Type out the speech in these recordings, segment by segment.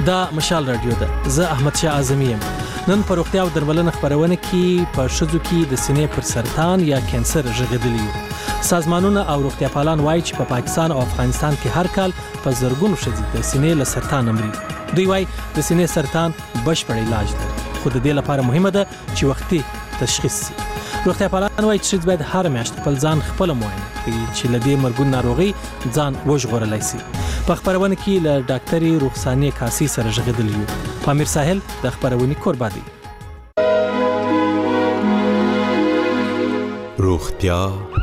دا مشال رادیو ده. زه احمد شاه اعظمی یم. نن په روغتیا او درملنه خبرونه کې په شذو کې د سینې پر سرطان یا کانسر ژغېدلی یو. سازمانونه او روغتیا پالان وایي چې په پاکستان او افغانستان کې هر کال په زرګونو ښځې د سینې له سرطان مري. دوی وایي د سینې سرطان بشپړ علاج لري، خو د دې لپاره مهمه ده چې وختي تشخیص شي. روغتیا پالان وایي چې ښځې باید هر میاشت خپل ځان خپل معاینه کړي چې له دې مرګون ناروغي ځان وژغورلی شي. په خبرونه کې له ډاکټرې رخسانې کاسي سره ژغېدلی یو. پامیر ساحل د خبرونې کوربه دی. روغتیا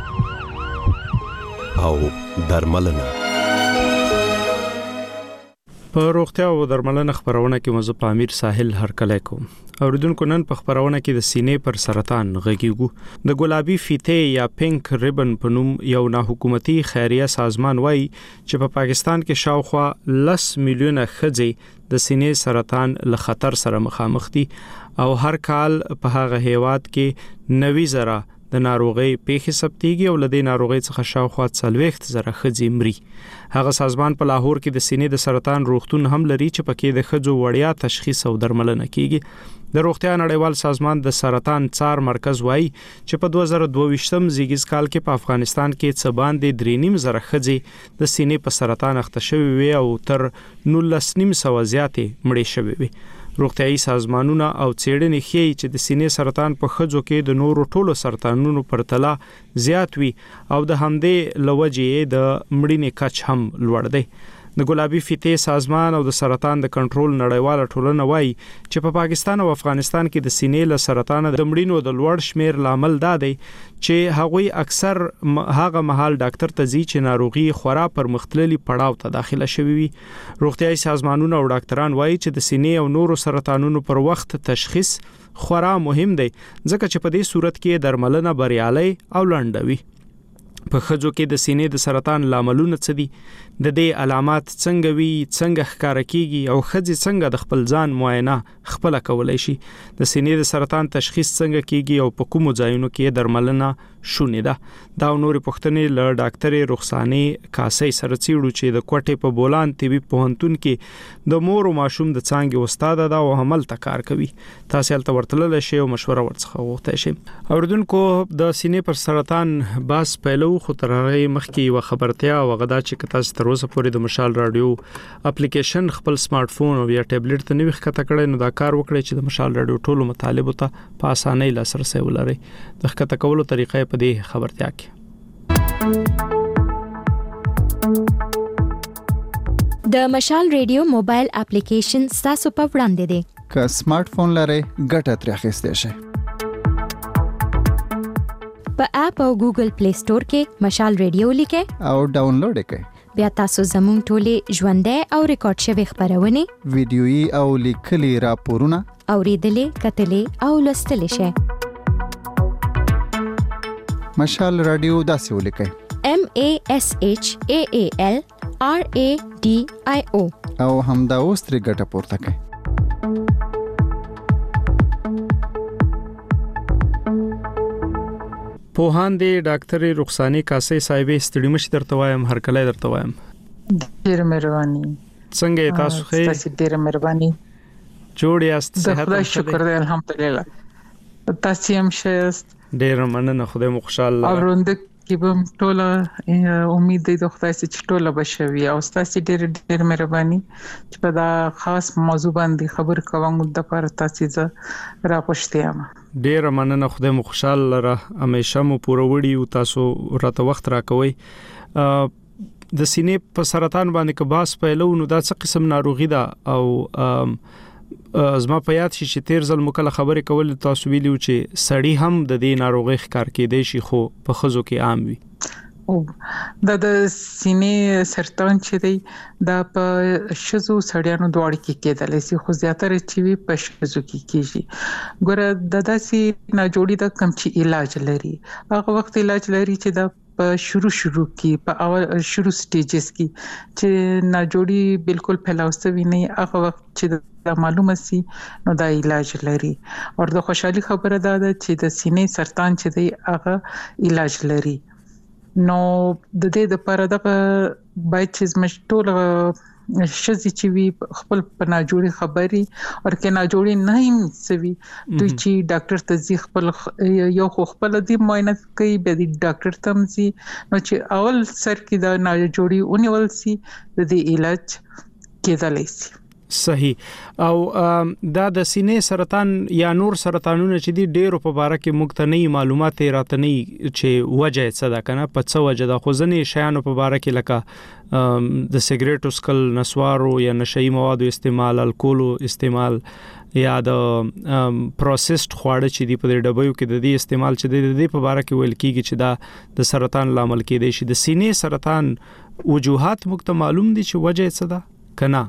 او درملنه. په روغتیا او درملنه خبرونه کې مزه پامیر ساحل هرکلی کوم. اوریدونکو نن په خبرونه کې د سینې پر سرطان غږیږو. د ګلابي فیتې یا پینک ریبن په نوم یو ناحکومتي خیریه سازمان وایي چې په پاکستان کې شاوخوا 10 میلیونه ښځې د سینې سرطان له خطر سره مخامخ دي او هر کال په هغه هیواد کې 90,000 د ناروغي پیښې ثبتېږي او له دې ناروغي څخه شاوخوا 40,000 ښځې مري. هغه سازمان په لاهور کې د سینې د سرطان روغتون هم لري چې پکې د ښځو وړیا تشخیص او درملنه کیږي. د روغتیا نړیوال سازمان د سرطان څار مرکز وایي چې په 2022م زیږیز کال کې په افغانستان کې څه باندې 3,500 ښځې د سینې په سرطان اخته شوې وي او تر 19,900 زیاتې مړې شوې وي. روغتیايي سازمانونه او څېړنې ښیي چې د سینې سرطان په ښځو کې د نورو ټولو سرطانونو پرتله زیات وي او د همدې له وجې د مړینې کچ هم لوړ دی. د ګلابي فیتې سازمان او د سرطان د کنټرول نړیواله ټولنه وایي چې په پاکستان او افغانستان کې د سینې له سرطان د مړینو د لوړ شمیر لامل دا دی چې هغوی اکثر هغه مهال ډاکټر ته ځي چې ناروغي خورا پر مختللي پړاو ته داخله شوي وي. روغتیايي سازمانونه او ډاکټران وایي چې د سینې او نورو سرطانونو پر وخت تشخیص خورا مهم دی ځکه چې په دې صورت کې درملنه بریالي او لنډوي. په ښځو کې د سینې د سرطان لاملونه څه دي، د دې علامات څنګه وي، څنګه ښکاره کیږي او ښځې څنګه د خپل ځان معاینه خپل کولای شي، د سینې د سرطان تشخیص څنګه کیږي او په کومو ځایونو کې درملنه شونې ده. دا نورې پوښتنې له ډاکټرې رخسانې کاسي سره څېړو چې د کوټې په بولان طبي پوهنتون کې د مور او ماشوم د څانګې استاد ده او هملته کار کوي. تاسو هلته ورتللی شئ او مشوره ورڅخه وغوښتلی شئ. اوریدونکو د سینې پر سرطان بحث پیلو، خو تر هغې مخکې یوه خبرتیا او هغه دا چې تاسو تر اوسه پورې د مشال راډیو اپلیکیشن خپل سمارټ فون او یا ټابلیټ ته نه وي ښکته کړی نو دا کار وکړئ چې د مشال راډیو ټولو مطالبو ته په اسانۍ لاسرسی ولرئ. د ښکته کولو طریقه په دې خبرتیا کې د مشال ریډیو موبایل اپلیکیشن ستاسو په وړاندې دی. که سمارټ فون لرئ ګټه ترې اخیستی شئ. په اپ او ګوګل پلی سٹور کې مشال ریډیو لیکئ او ډاونلوډ یې کړئ. بیا تاسو زموږ ټولې ژوندۍ او ریکارډ شوي خبرونه، ویډیويي او لیکلي راپورونه اوریدلې، کتلې او لوستلې شئ. مشال رادیو داسې ولیکئ: MASHAAL RADIO او همدا اوس ترې ګټه پورته کړئ. پوهان دی ډاکټرې رخسانې کاسي صاحبې ستړي مشي درته وایم، هرکلی درته وایم. ډېر مهرباني. څنګه تاسو ښه؟ تاسو ډېر مهرباني. جوړ یاست؟ صحت خدای شکر دی الحمدلله. تاسو هم ښه یاست؟ ډېر مننه، خدای مو خوشاله. اوروند کې به ټوله امید دی د خدای چې ټوله بشوي او تاسو ډېر مهرباني چې په دا خاص موضوع باندې خبر کوم د پر تاسو ز را پښتیم. ډېر مننه، خدای مو خوشاله لره، همیشه مو پوره وړي او تاسو راته وخت راکوي. د سینې په سرطان باندې که بحث پیلو نو دا څه قسم ناروغي ده او زما په یاد شي چې تیر ځل مکله خبرې کول تاسو ویلو چې سړی هم د دې ناروغي ښکار کېدای شي خو په ښځو کې عام وي. او د سینې سرطان چې دی دا په ښځو سړیانو دواړو کې کېدلی شي خو زیاتره چې وي په ښځو کې کېږي. ګوره د داسې ناجوړي د کم چې علاج لري، هغه وخت علاج لري چې د په شروع کې په اول شروع سټیجز کې چې ناجوړي بالکل پهلاوستوي نه، هغه وخت چې دا معلومه سي نو دا علاج لري. او د خوشحالي خبره ده چې د سینې سرطان چې دی هغه علاج لري. نو د دې لپاره د باید چې مشټول شزي چې وی خپل پنا جوړي خبري او کنا جوړي نه هم سوي دوی چې ډاکټر ته ځي خپل یو خپل دی معاینه کوي به دی ډاکټر ته ځي نو چې اول سر کې دا نه جوړي اونول سي د دې علاج کېدلی سي. صحیح. او دا د سینې سرطان یا نور سرطانونه چې دي ډېر په باره کې مختنی معلومات راته نه چې وجه څه ده کنه په څه وجه ده خو ځنې شیانو په باره کې لکه د سیګریټو سکل نسوارو یا نشئی موادو استعمال الکولو استعمال یا د پروسسډ خواړه چې دی په ډبیو کې د دې استعمال چې د دې په باره کې ویل کیږي چې دا د سرطان لامل کېدای شي. د سینې سرطان وجوهات مخته معلوم دي چې وجه څه ده کنه؟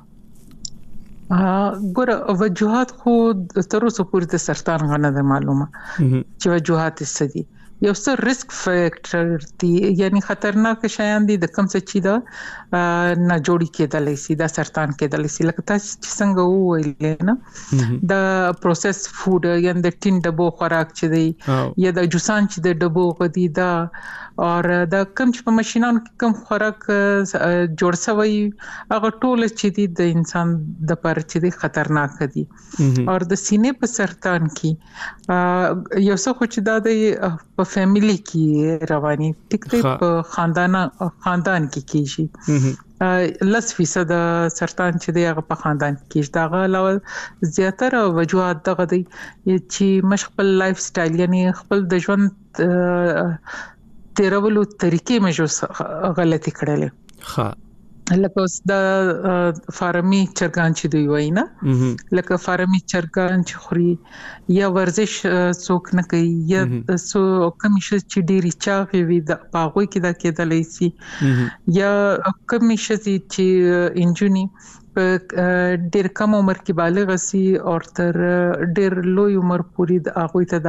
ګوره وجوهات خو تر اوسه پورې د سرطان غنه ده معلومه چې وجوهات څه دي. یو څه ریسک فیکټر دي یعنی خطرناک شیان دي د کوم څه چې دا نه جوړی کېدلی سي دا سرطان کېدلی سي لکه تاسو چې څنګه وویل نه د پروسس فود یعنی د ټین ډبو خوراک چې دی یا د جوسان چې د ډبو غدي دا او د کوم چې په ماشينانو کې کوم خوراک جوړ شوی هغه ټول چې دي د انسان د پر چې دي خطرناک دي. او د سینې په سرطان کې یو څه خو چې دا د فیملی کې رواني ټیک په خاندان کې کیږي 10% سرطان چې دی هغه په خاندان کې دا علاوه زیاتره وجوهات دغه دي چې مشخص لایف سټایل یعنی خپل د ژوند تیرولو طریقې مې غلطي کړلې. ها لکه اوس د فارمي چرګان چې دوی وای نه لکه فارمي چرګان چې خوري یا ورزش څوک نه کوي یا سو کمیشه چې ډيري چاغي وي د پاغوي کې دا کېدلای سي یا کمیشه چې انجونی په ډېر کم عمر کې بالغ سي او تر ډېر لوی عمر پورې د هغه ته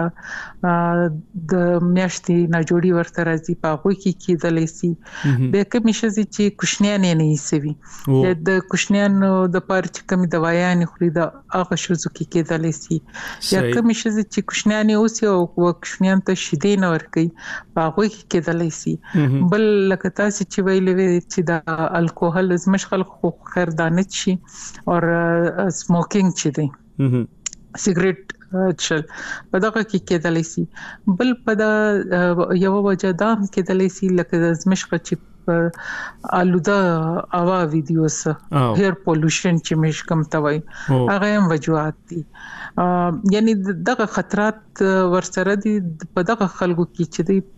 د میاشتې نه جوړي ورته راځي په هغه کې کېدلای سي به کمیشه چې کوشنیان نه سوي د کوشنیان د پاره چې کوم دوايان خوري د هغه شوزو کې کېدلای سي یا کمیشه چې کوشنیان اوسي او کوشنیان ته شیدې نه ورکي په هغه کې کېدلای سي. بل لکه تاسو چې ویلې چې د الکوهول از مشغل خو خیردانه شي او سموکینګ چې دی سیګریټ چل په دغه کې کېدلی سي. بل په دا یو وجه دا کېدلی سي لکه د زمشق چې آلوده هوا ویډیوز هیر پولوشن چې مش کم توي هغه هم وجوهات دي یعنی دغه خطرات ورسره دي په دغه خلکو کې چې دی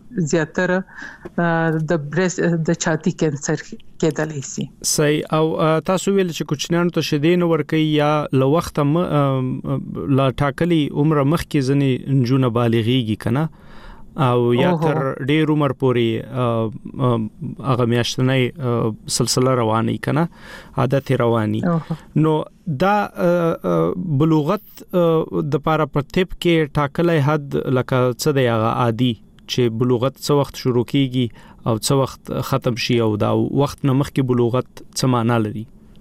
زیاتره د برس د چاتی کینسر کېدلی سي. صحیح. او تاسو ویل چې کوچنیانو ته شیدې نه ورکي یا له وخت لا ټاکلي عمر مخکې ځنې نجونه بالغيږي کنه او یا تر ډېر عمر پورې هغه میاشتنۍ سلسله رواني کنه عادت رواني نو دا بلوغت د پاره په طب کې ټاکلې حد لکه څه دی هغه عادي چې بلوغت څه وخت شروع کیږي او څه وخت ختم شي او دا وخت نه مخکې بلوغت څه معنی لري؟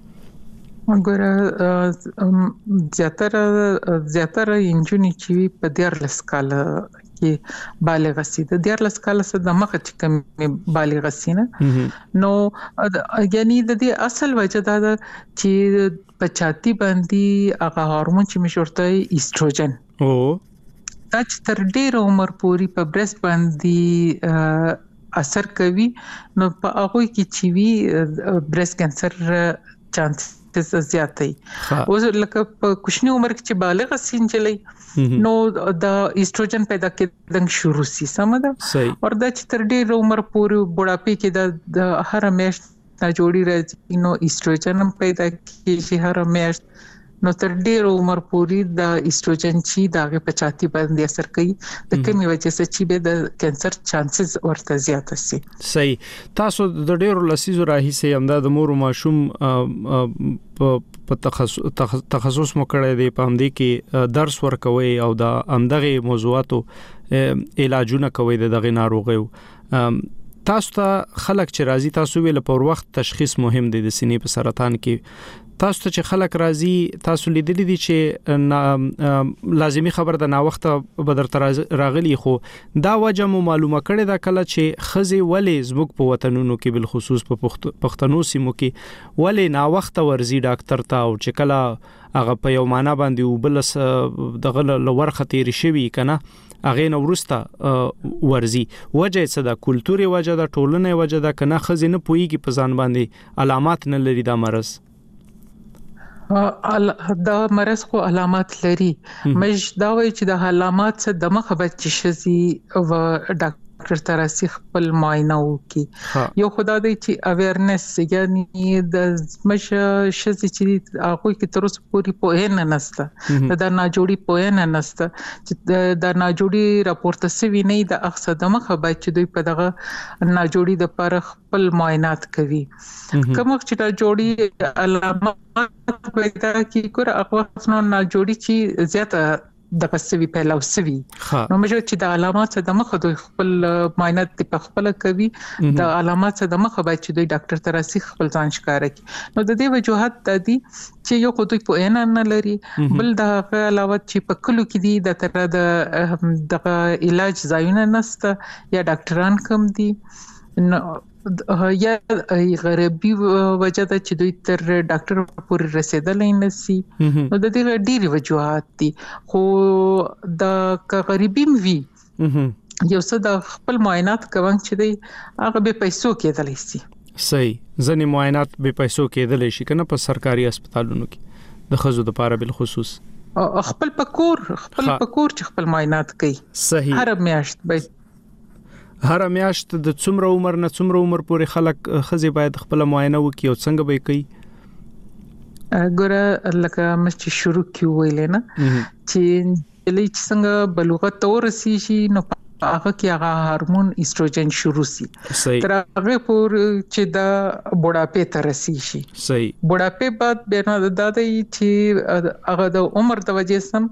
وګوره زیاتره انجونی چې په 14 کال کې بالغ سي د 14 کال سره د مخ چې کوم بالغ سي نه نو یعنی د دې اصل وجه دا چې پچاتی باندې هغه هورمون چې مشورته ایستروجن دا چې تر ډېر عمر پورې په برس باندې اثر کوي نو په هغه کې چې وی برس کانسر چانس زیاتې او لکه په کوچنی عمر کې چې بالغ سینجلې نو د ایستروجن پیدا کېدل شروع سي سمده او دا چې تر ډېر عمر پورې بوډاپي کې د هر میاشت نه جوړي راځي نو ایستروجن پیدا کېږي هر میاشت نو تر ډېر عمر پورې د ایستروجن چې دغه پچاتی باندې اثر کوي د کومې وجه چې به د کانسر چانسز ورته زیات شي. صحیح. تاسو د ډېرو لسیزو راهیسې همدا د مور او ماشوم په تخصص مو کړی دی په همدې کې درس ورکوي او د همدغه موضوعاتو علاجونه کوي دغه ناروغیو. تاسو ته خلک چې راځي تاسو ویل په وخت تشخیص مهم دی د سینې په سرطان کې تاسو ته چې خلک راځي تاسو لیدلی دي چې لازمی خبر د نا وخت به درته راغلی خو دا وجه مو معلومه کړي دا کله چې خزي ولې زموږ په وطنونو کې بل خصوص په پښتنو سیمو کې ولې نا وخت ورزي ډاکټر ته او چې کله هغه په یو معنا باندې وبلس دغه لورخه تیر شوی کنه هغه نو ورسته ورزي وجه څه د کلتوري وجه د ټولنې وجه د کنه خزي نه پويږي په ځان باندې علامات نه لري دا مرز دا مرض خو علامات لري مش دا وایي چې د علامات څخه د مخه بچ شي او ډاکټر ترسي خپل معاینه وکي یو خدای دی چې اویرنس یعنی د مش شي چې هغه کې تر اوسه پوری پوهه نه نسته دا ناجوړي پوهه نه نسته چې دا ناجوړي راپورته سوي نه د اخصه د مخه بچ دوی په دغه ناجوړي د پر خپل معاینات کوي کوم چې دا جوړي علامات پیدا کی کور اخوف نو نه جوړي چې زیاته د قصوی پهلا وسوي نو مجه چې د علامات د مخه دوی خپل معاینات په خپل کوي د علامات د مخه باید چې دوی ډاکټر ترسي خپل ځان ښکار کړي نو د دې وجوهات د دې چې یو خو دوی په ان نه لري بل د علاوه چې په کلو کې دي د تر د علاج ځایونه نسته یا ډاکټران کم دي یا غریبي وجه ده چې دوی تر ډاکټر پورې رسیدلای نشي نو د دې ډېری وجوهات دي خو د غریبي وی یو څه د خپل معاینات کوم چې دی هغه به پیسو کېدلی شي صحیح ځنې معاینات به پیسو کېدلی شي کنه په سرکاري هسپتالونو کې د خزو د لپاره بل خصوص خپل پکور چې خپل معاینات کوي صحیح هر میاشت به هر میاشت د څومره عمر نه څومره عمر پورې خلک خزي باید خپل معاینه وکړي او څنګه به کوي ګوره لکه مې شروع کیویل نه چې لې څنګه بلوغت ورسي شي نو هغه کې هغه هورمون ایستروجن شروع شي تر هغه پور چې دا بوډاپې ته رسي شي صحیح بوډاپې بعد به نه دادای چې هغه د عمر د وجې سم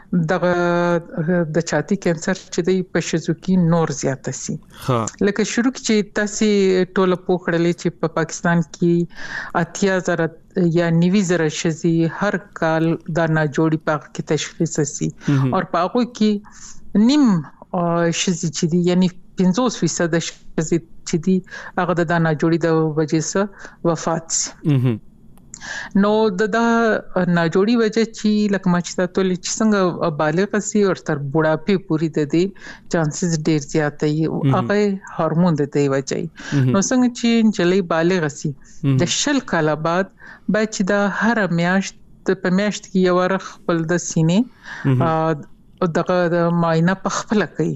د چاتی کانسر چې د پښوکی نور زیات شي لکه شروع کې تاسو ټوله پوکړلې چې په پاکستان کې 80,000 یا 90,000 شزي هر کال د ناجوړي پاک کې تشخیص شي او په هغه کې نیم شزي چې دي یعنی 50% شزي چې دي هغه د ناجوړي د وجې سره وفات شي نو د ناجوړي وجه چې لکه ما چې تاسو له څنګه بالغ سي او تر بوډاپې پوری د دې چانسز ډیر زیات دي هغه هورمون د دې وجه نو څنګه چې جلې بالغ سي د شل کاله بعد باید چې د هر میاشت په میاشت کې یو ور خپل د سینې او د معاینه په خپل کوي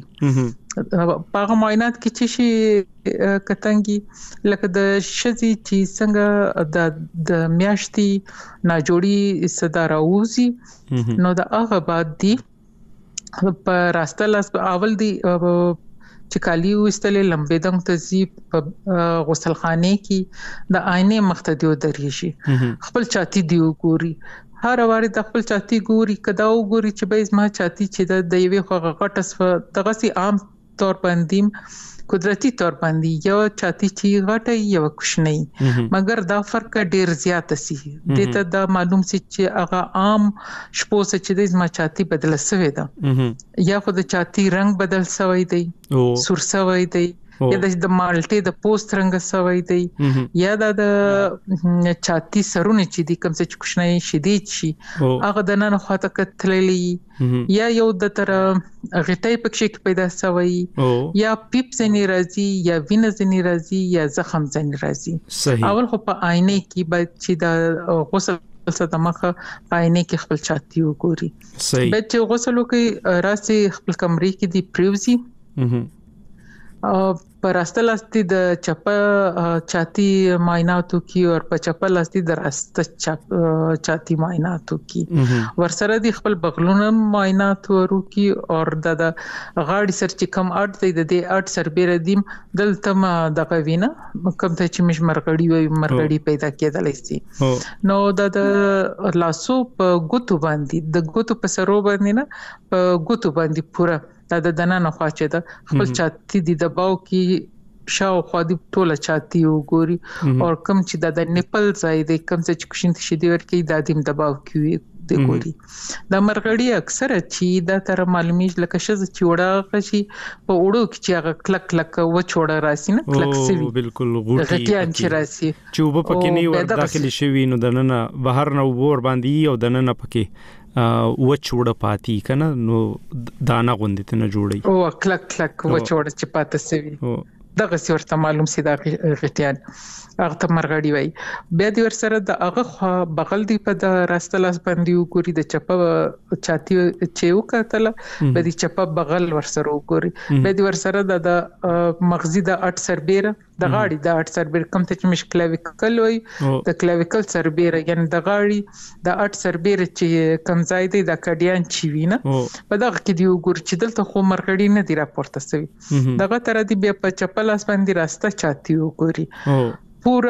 په معاینات کې چې شي کتنګي لکه د شذي چې څنګه د میاشتي ناجوړي صدر اوزي نو د هغه بعد دی په راسته لاس اول دی چې کالی وستلې لمبې دم تزيب په غسلخانه کې د آینه مختدیو دریشي خپل چاتی دیو ګوري هر واره د خپل چاتی ګوري کدا وګوري چې به زما چاتی چې د یوې خو غټس دغه سي عام طور باندې قدرتي طور باندې یو چاتی چې غټه یو کوشنۍ مګر دا فرق ډیر زیات سي دته دا معلوم سي چې هغه عام شپو چې د زما چاتی بدل شوی ده یا خو د چاتی رنگ بدل شوی دی سور شوی دی یا د مالټي د پوست رنگ شوی دی یا د چاتی سرونه چې د کوم څه کوشنۍ شدید شي هغه د نن خواته کتللی یا یو د تر غټي پکې پیدا شوی یا پیپ زنی راځي یا وینه زنی راځي یا زخم زنی راځي اول خو په آینه کې باید چې د غسل صدمخه آینه کې خپل چاتی وګوري به چې غسل وکي راسي خپل کمرې کې دی پریوزي پر راسته لاستي د چپه چاتی معایناتو کی او په چپه لاستي د راسته چاتی معایناتو کی ورسره د خپل بغلونو معایناتو ورو کی او د غاړي سر چې کم اټ دی د دې اټ سر بیر دیم دلته ما د قوینه کوم ته چې مش مرغړی وي مرغړی پیدا کېدلی شي نو د لاسو په ګوتو باندې د ګوتو په سرو باندې نه په ګوتو باندې پورا دا د دنه نه خواچه ده خپل چاتی د دباو کې شاوخوا د ټوله چاتی وګوري او کم چې د نیپل ځای د کم چې کوشنت شي دی ورکی د دیم دباو کوي د ګوري د مرغړی اکثره چې د تر معلومیږي لکه شز چې وړه شي په وړو کې چې هغه کلک کلک و چوړه راسي نه کلک سوي بالکل غوټي چې راسي چې وب پکې نه ور داخلي شوی نو دنه بهر نه ور باندې او دنه پکې و چوړه پاتی کنه نو دانا غوندې نه جوړي او کلک کلک و چوړه چې پاته سوي دغه ورته معلوم سي دا غټیان هغه ته مرغړی وای بیا د ور سره د هغه بغل دی په د راستلاس باندې وګوري د چپه چاتی چې وکتل به د چپه بغل ور سره وګوري به د ور سره د مغزي د 8 سربېره د غاړي د 8 سربېره کم ته چې مشکلاویکل وای د کلاویکل سربېره یعنی د غاړي د 8 سربېره چې کم ځای دی د کډیان چی وینه په دغه کې دی وګوري چې دلته خو مرغړی نه دی راپورته سوی دغه تر دې بیا په چپه لاس باندې راسته چاتی وګوري پورا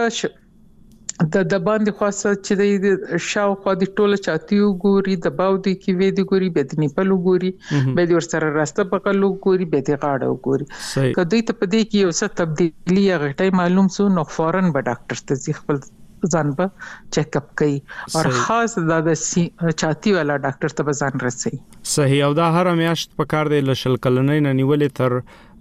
د باندې خاصه چې د شاوخوا د ټوله چاتی وګوري د باو د کې وې د ګوري به د نیپل وګوري به د ور سره راسته بغل وګوري به د غاړه وګوري کله ته په دې کې یو څه تبدیلی غټي معلوم سو نو فورن به ډاکټر ته ځي خپل ځان به چیک اپ کوي او خاص د چاتی والا ډاکټر ته ځان رسي صحیح او دا هر میاشت په کار دی لشل کلنې نه نیولې تر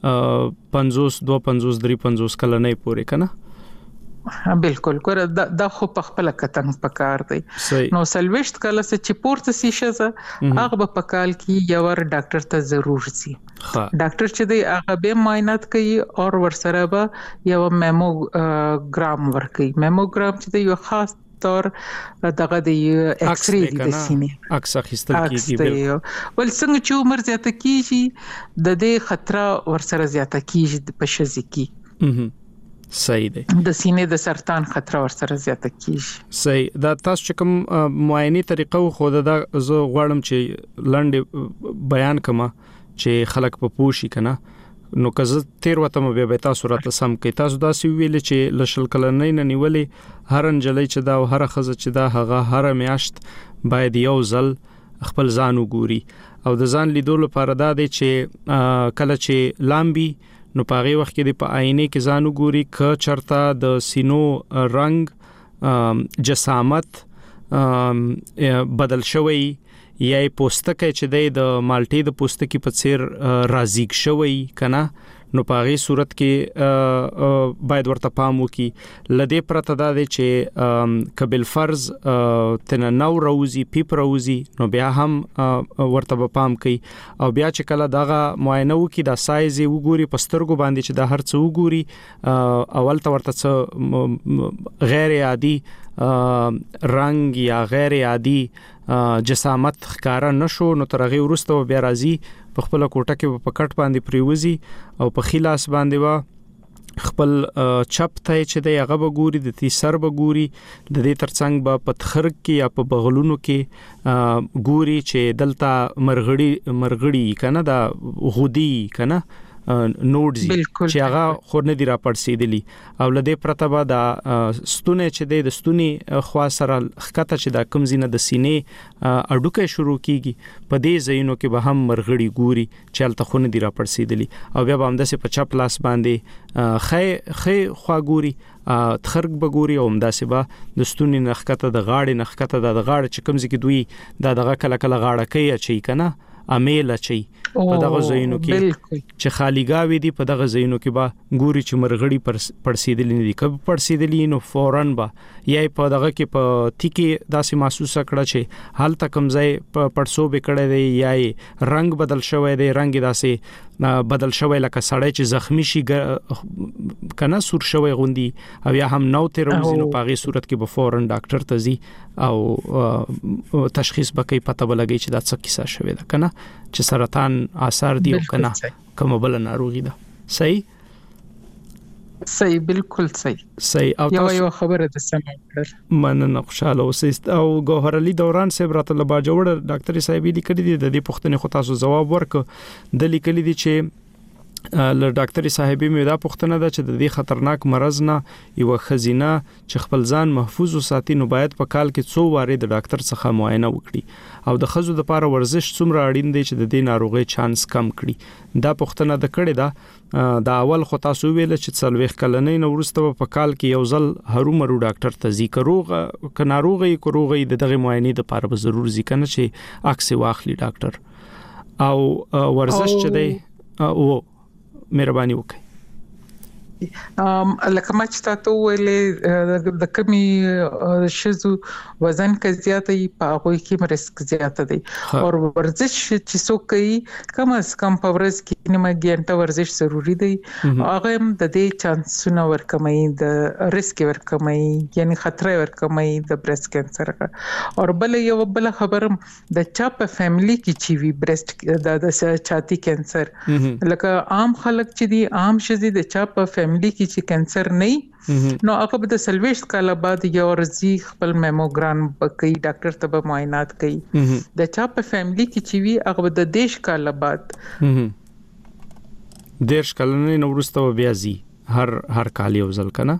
50 52 53 کلنې پورې کنه بالکل ګوره دا خو په خپل کتن پکار دی نو سلويشت کله چې پورته سي شزه هغه په پکال کې یو ور ډاکټر ته ضرور سي ډاکټر چې دی هغه به معاینات کوي او ور سره به یو میموګرام ورکوي میموګرام چې دی یو خاص تور دغه د ایکس ری د سینې عکس اخیستل کیږي ول څنګه چې عمر زیاته کیږي د دې خطر ور سره زیاته کیږي په شزي کې صحیح دی د سینې د سرطان خطر ور سره زیاته کیږي صحیح دا تاسو کوم معاینه طریقه خو دا زه غواړم چې لنډ بیان کما چې خلک په پوښي کنه نو که تیر وته مې به تاسو راته سم کې تاسو دا سی ویل چې لشل کلنې نه نیولې هر انجلې چې دا او هر خزه چې دا هغه هر میاشت باید یو ځل خپل ځان وګوري او د ځان لیدو لپاره دا دی چې کله چې لامبي نو په هغه وخت کې د په آینه کې ځان وګوري ک چرته د سینو رنگ جسامت بدل شوی یا پوستکی چې د مالټې د پوستکی په څیر رازیګ شوی کنه نو په هغه صورت کې باید ورته پام وکي لدې پرته دا دی چې قبل فرض تن نو روزي پیپ روزي نو بیا هم ورته پام کوي او بیا چې کله دغه معاینه وکي د سایز وګوري پسترګو باندې چې د هر څه وګوري اول ته ورته غیر عادي رنگ یا غیر عادي جسامت ښکارا نشو نو ترغه ورسته بیا راځي په خپل کوټه کې په کټ باندې پریوزي او په خلاص باندې وا خپل چپ ته چې د هغه بګوري د تی سر بګوري د دې ترڅنګ به پتخر کې یا په بغلونو کې ګوري چې دلته مرغړی کنه دا غودي کنه نوډزي چې هغه خور نه دی را پړسیدلی او لدې پرتبه دا ستونه چې د ستوني خوا سره خکته چې دا کمزینه د سینې اډوکه شروع کیږي په دې ځایونو کې به هم مرغړی ګوري چې الته خو نه دی را پړسیدلی او بیا به هم د په چپ لاس باندې خې خوا ګوري تخرګ بګوري او همداسې به د ستوني نخکته د غاړې نخکته د غاړه چې کمزې کې دوی دغه کله کله غاړه کوي چې کنه امیل چي په دغه زینو کې چې خالیګاوي دي په دغه زینو کې با ګوري چې مرغړی پړسیدلی نه دي کب پړسیدلی نو فورن با یا په دغه کې په تیکي داسې محسوسه کړه چې حال تک کمزای پړسو بکړې دی یا رنگ بدل شوی دی رنگ داسې بدل شوی لکه سړی چې زخمی شي کنه سور شوی غوندي او یا هم نو تر وزینو په غي صورت کې به فورن ډاکټر ته ځي او تشخیص بکې پته ولګي چې دا څه کیسه شوی ده کنه چې سرطان آثار دی او کنه کوم بل ناروغي ده صحیح بالکل صحیح او یو خبره ده سمه مننه خوشاله اوسئ او ګوهر علي دوران صاحب راته لبا جوړ ډاکټر صاحب لیکلي دي د دې پوښتنې خو تاسو جواب ورک د لیکلي دي چې له ډاکټر صاحبې مې دا پوښتنه ده چې د دې خطرناک مرض نه یو خزینه چې خپل ځان محفوظ وساتي نو باید په کال کې 100 واره د ډاکټر څخه معاینه وکړي او د خزو د لپاره ورزش څومره اړین دی چې د دې ناروغي چانس کم کړي دا پوښتنه د کړې ده دا اول خو تاسو ویل چې څلويخ کلنې نو ورسته په کال کې یو ځل هرومرو ډاکټر ته ځي که ناروغي دغه معاینې د لپاره به ضرور ځي کنه چې عکس واخلي ډاکټر او ورزش چې دی او مهرباني وکړئ لکه ما چې تاسو ویلې د کمی شزو وزن کې زیاتې په هغه کې رسک زیات دی او ورزش چې څوک کوي کم از کم په ورځ کې نیمه غنټه ورزش ضروری دی هغه هم د دې چانسونه ورکمای د ریسک ورکمای یعنی خطر ورکمای د برېست کینسر او بل خبرم د چا په فیملی کې چې وی برېست د چاتی کینسر لکه عام خلک چې دي عام شزي د چا په فیملی کې چې کینسر نه نو هغه د سلويش کال بعد یو ورځي خپل میموګرام کوي ډاکټر ته به معاینات کوي د چا په فیملی کې چې وی هغه د دیش کال بعد دیش کلنې نو ورسته بیا زی هر کال یو ځل کنه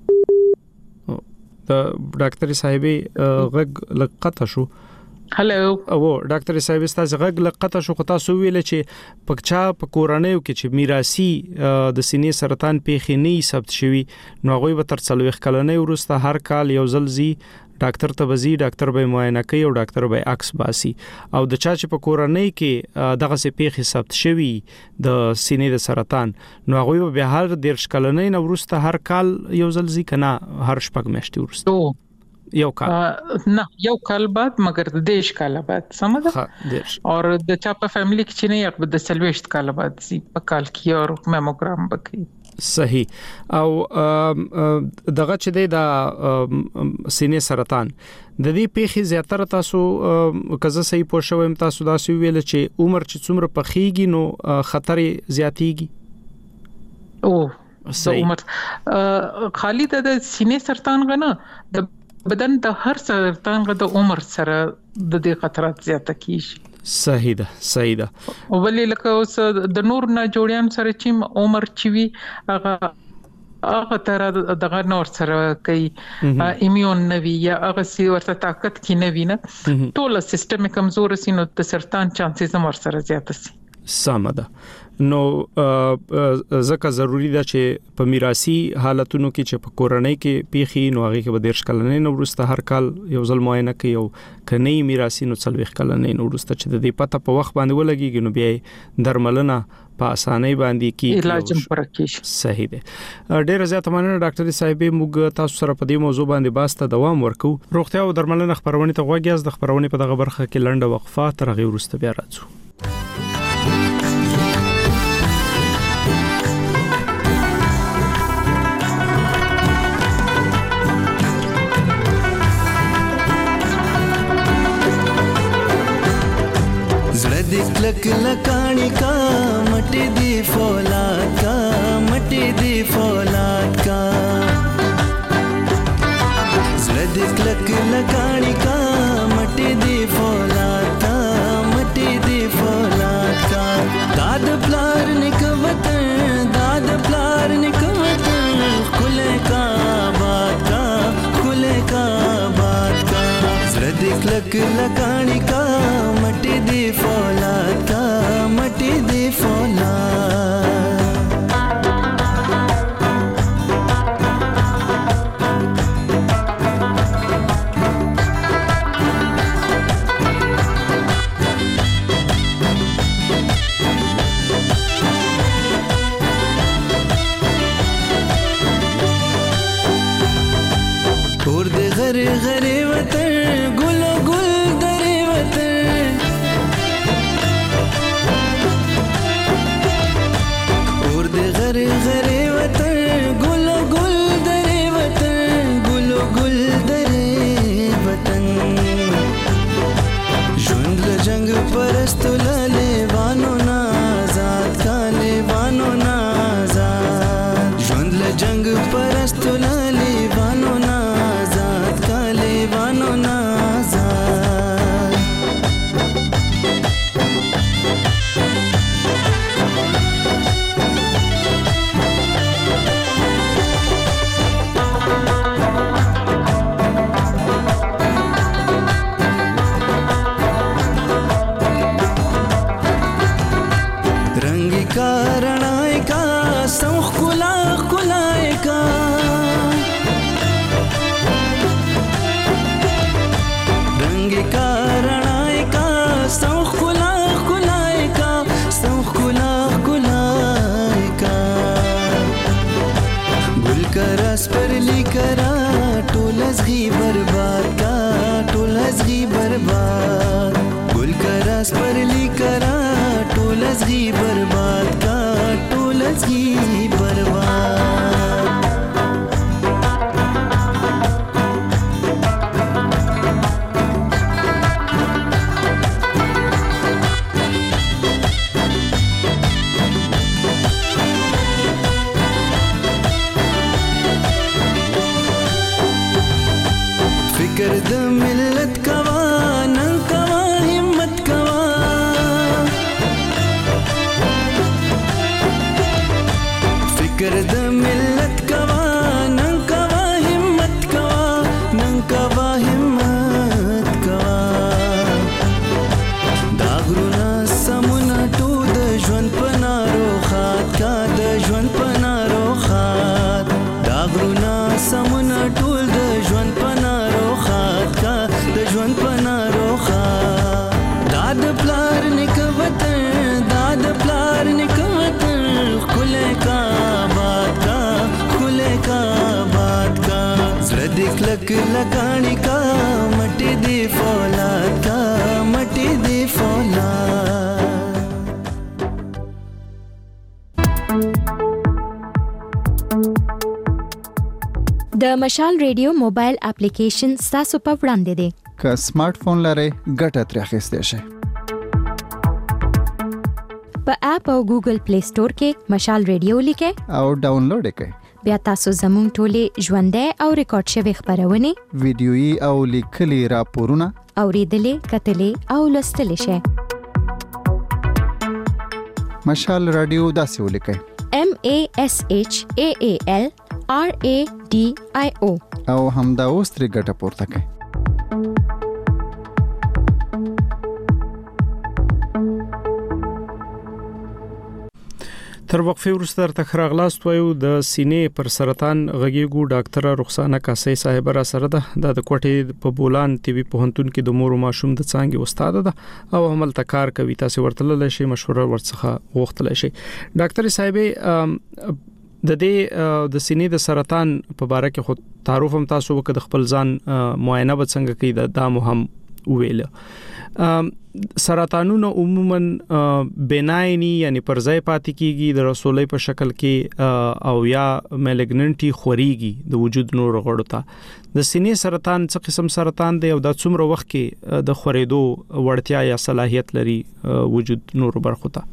د ډاکټر صاحبې غږ لقطه شو هلو او ډاکټر صاحب تاسو غږ لقطه شو خو تاسو ویل چې پکچا په کورنۍ کې چې میراثي د سینې سرطان پیښې نه ثبت شوی نو هغه به تر 40 کلنۍ ورسته هر کال یو ځل زی ډاکټر ته وزي ډاکټر به معاینه کوي او ډاکټر به عکس باسي او د چا چې په کورنۍ کې دغه سه پیښې ثبت شوی د سینې د سرطان نو هغه به هر 10 کلنۍ نو ورسته هر کال یو ځل زی کنه هر شپږ میاشتې ورسته یو کال نه یو کال بعد مگر د دیش کال بعد سمجه اور د چا په فیملی کې چې نه یو د سلويشت کال بعد سی په کال کې اور میموګرام وکړي صحیح او دغه چې د سینې سرطان د دې پیښې زیاتره تاسو کزه صحیح پوه شوم تاسو دا سی ویل چې عمر چې څومره پخېږي نو خطر زیاتېږي او عمر خالی د سینې سرطان غنه د بدن د هر سرطان غو د عمر سره د دې خطرات زیاته کیږي صحیح ده او ولې لکه اوس د نور نه جوړیان سره چې عمر چوي هغه تر دغه نور سره کوي ایمیون نوي یا هغه سی ورته طاقت کې نوي نه ټول سیستم کمزور سي نو د سرطان چانسز هم سره زیات سي سمده نو زکه ضروری ده چې په میراثي حالتونو کې چې په کورنۍ کې پیښې نو هغه کې به 10 کلنې نو ورسته هر کال یو ځل معاینه کوي او کني میراثي نو 40 کلنې نو ورسته چې د دې پته په وخت باندې ولګيږي نو بیا درملنه په اسانۍ باندې کې علاج هم پرکېږي صحیح ده ډېر زیات مننه ډاکټر صاحب موږ تاسو سره په دې موضوع باندې باسته دوام ورکو روغتیا او درملنه خبرونه ته غوږیاز د خبرونه په دغه برخه کې لنډه وقفه تر هغه ورسته بیا راځو लक लकानी का मटे दी फौलाद का ज़रद लक लकानी का मटे दी फौलाद का दाद प्लार निकवतन खुले का बात का ज़रद लक लकानी का मटे दी फौलाद का और दे घरे वतन गुलो गुल दरे वतन और दे घरे वतन गुलो गुल दरे वतन जुंद जंग परस्त लाले वानो ना आजाद काले वानो ना आजाद जुंद जंग परस्त लाले वानो ना का रणाए का सौख कुला कुलाए का रंग का रणाए का सौख कुला कुलाए का सौख कुला कुलाए का गुल का रस पर लिकरा टोलसगी बर्बाद का टोलसगी बर्बाद गुल का रस पर लिकरा टोलसगी बर्बाद का टोलसगी बर्बाद फिकर द मिल्लत कवा नंग कवा हिम्मत कवा फिकर द मिल्लत कवा नंग कवा हिम्मत कवा नंग कवा हिम्मत कवा दागरुना समुना टू द ژوند پنارو خات کا د ژوند پنارو خات दागरुना समुना टूल د ژوند پنارو خات کا د ژوند پنارو خات داد پلار نکوتن داد پلار نکوتن خله کا بات کا خله کا بات کا زړه د کلک لکانی کا مټي دی فولاد کا مټي دی فولاد د مشال ریډیو موبایل اپلیکیشن تاسو په وړاندې دی که سمارټ فون لرئ ګټه ترې اخیستی شئ په اپ او ګوګل پلی سٹور کې مشال ریډیو لیکئ او ډاونلوډ یې کړئ بیا تاسو زموږ ټولې ژوندۍ او ریکارډ شوي خبرونه ویډیويي او لیکلي راپورونه اوریدلې کتلې او لوستلې شئ مشال رادیو داسې ولیکئ MASHAALRADIO او همدا اوس ترې ګټه پورته کړئ تر وقفه وروسته تر خراغلاست وایو د سینې پر سرطان غږیګو ډاکټر رخسانه کاسي صاحب را سره ده د کوټې په بولان ټي وي پوهنتون کې د مور او ماشوم د څانګې استاد ده او عمل تکار کوي تاسو ورتلل شي مشوره ورڅخه غوښتل شي ډاکټر صاحب د دې د سینې د سرطان په اړه کې خو تعارف هم تاسو وکړ خپل ځان معاینه به څنګه کوي دا مهم ویل سرطانونه عموما بنایني یعنی پر ځای پاتې کیږي د رسولې په شکل کې او یا مالګننټي خوريږي د وجود نور غړو ته د سینې سرطان څه قسم سرطان دی او د څومره وخت کې د خورېدو وړتیا یا صلاحیت لري وجود نور برخو ته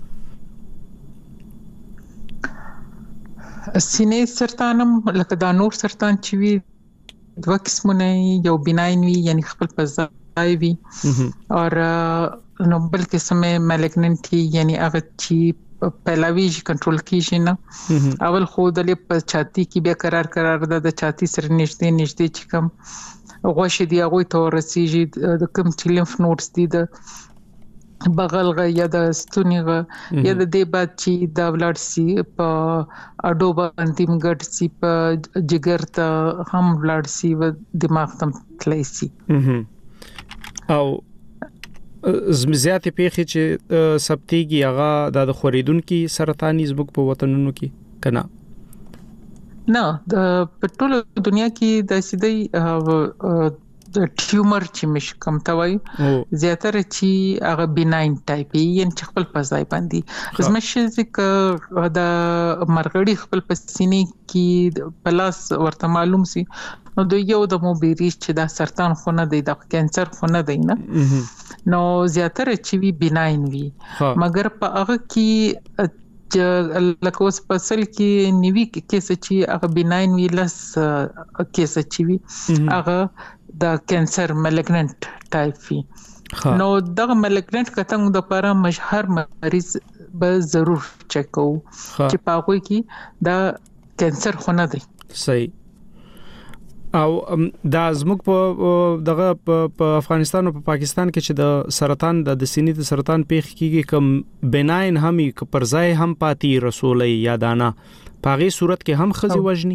سینې سرطانم لکه دا نور سرطان چې وي دوه قسمونه یو بناین وي یعنی خپل په ځای وي او نو بل قسمه مالګننټي یعنی هغه چې پهلاوی کنټرول کیږي نه اول خو د په چاتی کې به قرار د چاتی سره نږدې چې کوم غوښه دی هغه ته ورسیږي د کوم چې لیمف نودز دي د بغلغه یا د ستونیغه یا د دې بعد چې د بلډ سی په اډو باندې مګټ سی په جګر ته هم بلډ سی و دماغ ته تللی سی او زمزياتي پیخي چې سبتيږي هغه د خوریدونکو سرطاني زبګ په وطنونو کې کنا نه په ټول دنیا کې د سیدي د ټیومر چې مش کم توي زیاتره چې هغه بناین ټایپ یې چې خپل په ځای باندې زمشه ځکه د مرغړی خپل په سینې کې پلاس ورته معلوم سي نو د یو د موبیریش چې دا سرطان خونه دی د کانسر خونه دی نه نو زیاتره چې وی بناین وی مګر په هغه کې لکه اوس په اصل کې نیوي کیسه چې هغه بناین وی لس کیسه چې وی هغه د کانسر مالګننټ ټایپ وی نو دغه مالګننټ کتنګ د لپاره مشهور مریض به ضرور چک کو چې پاوی کې دا کانسر خونه دی صحیح او دا زموږ په دغه په افغانستان او په پاکستان کې چې د سرطان د سینې د سرطان پیښ کیږي کوم بناین همي پر ځای هم پاتې رسولې یا دانا په غي صورت کې هم خزي وجني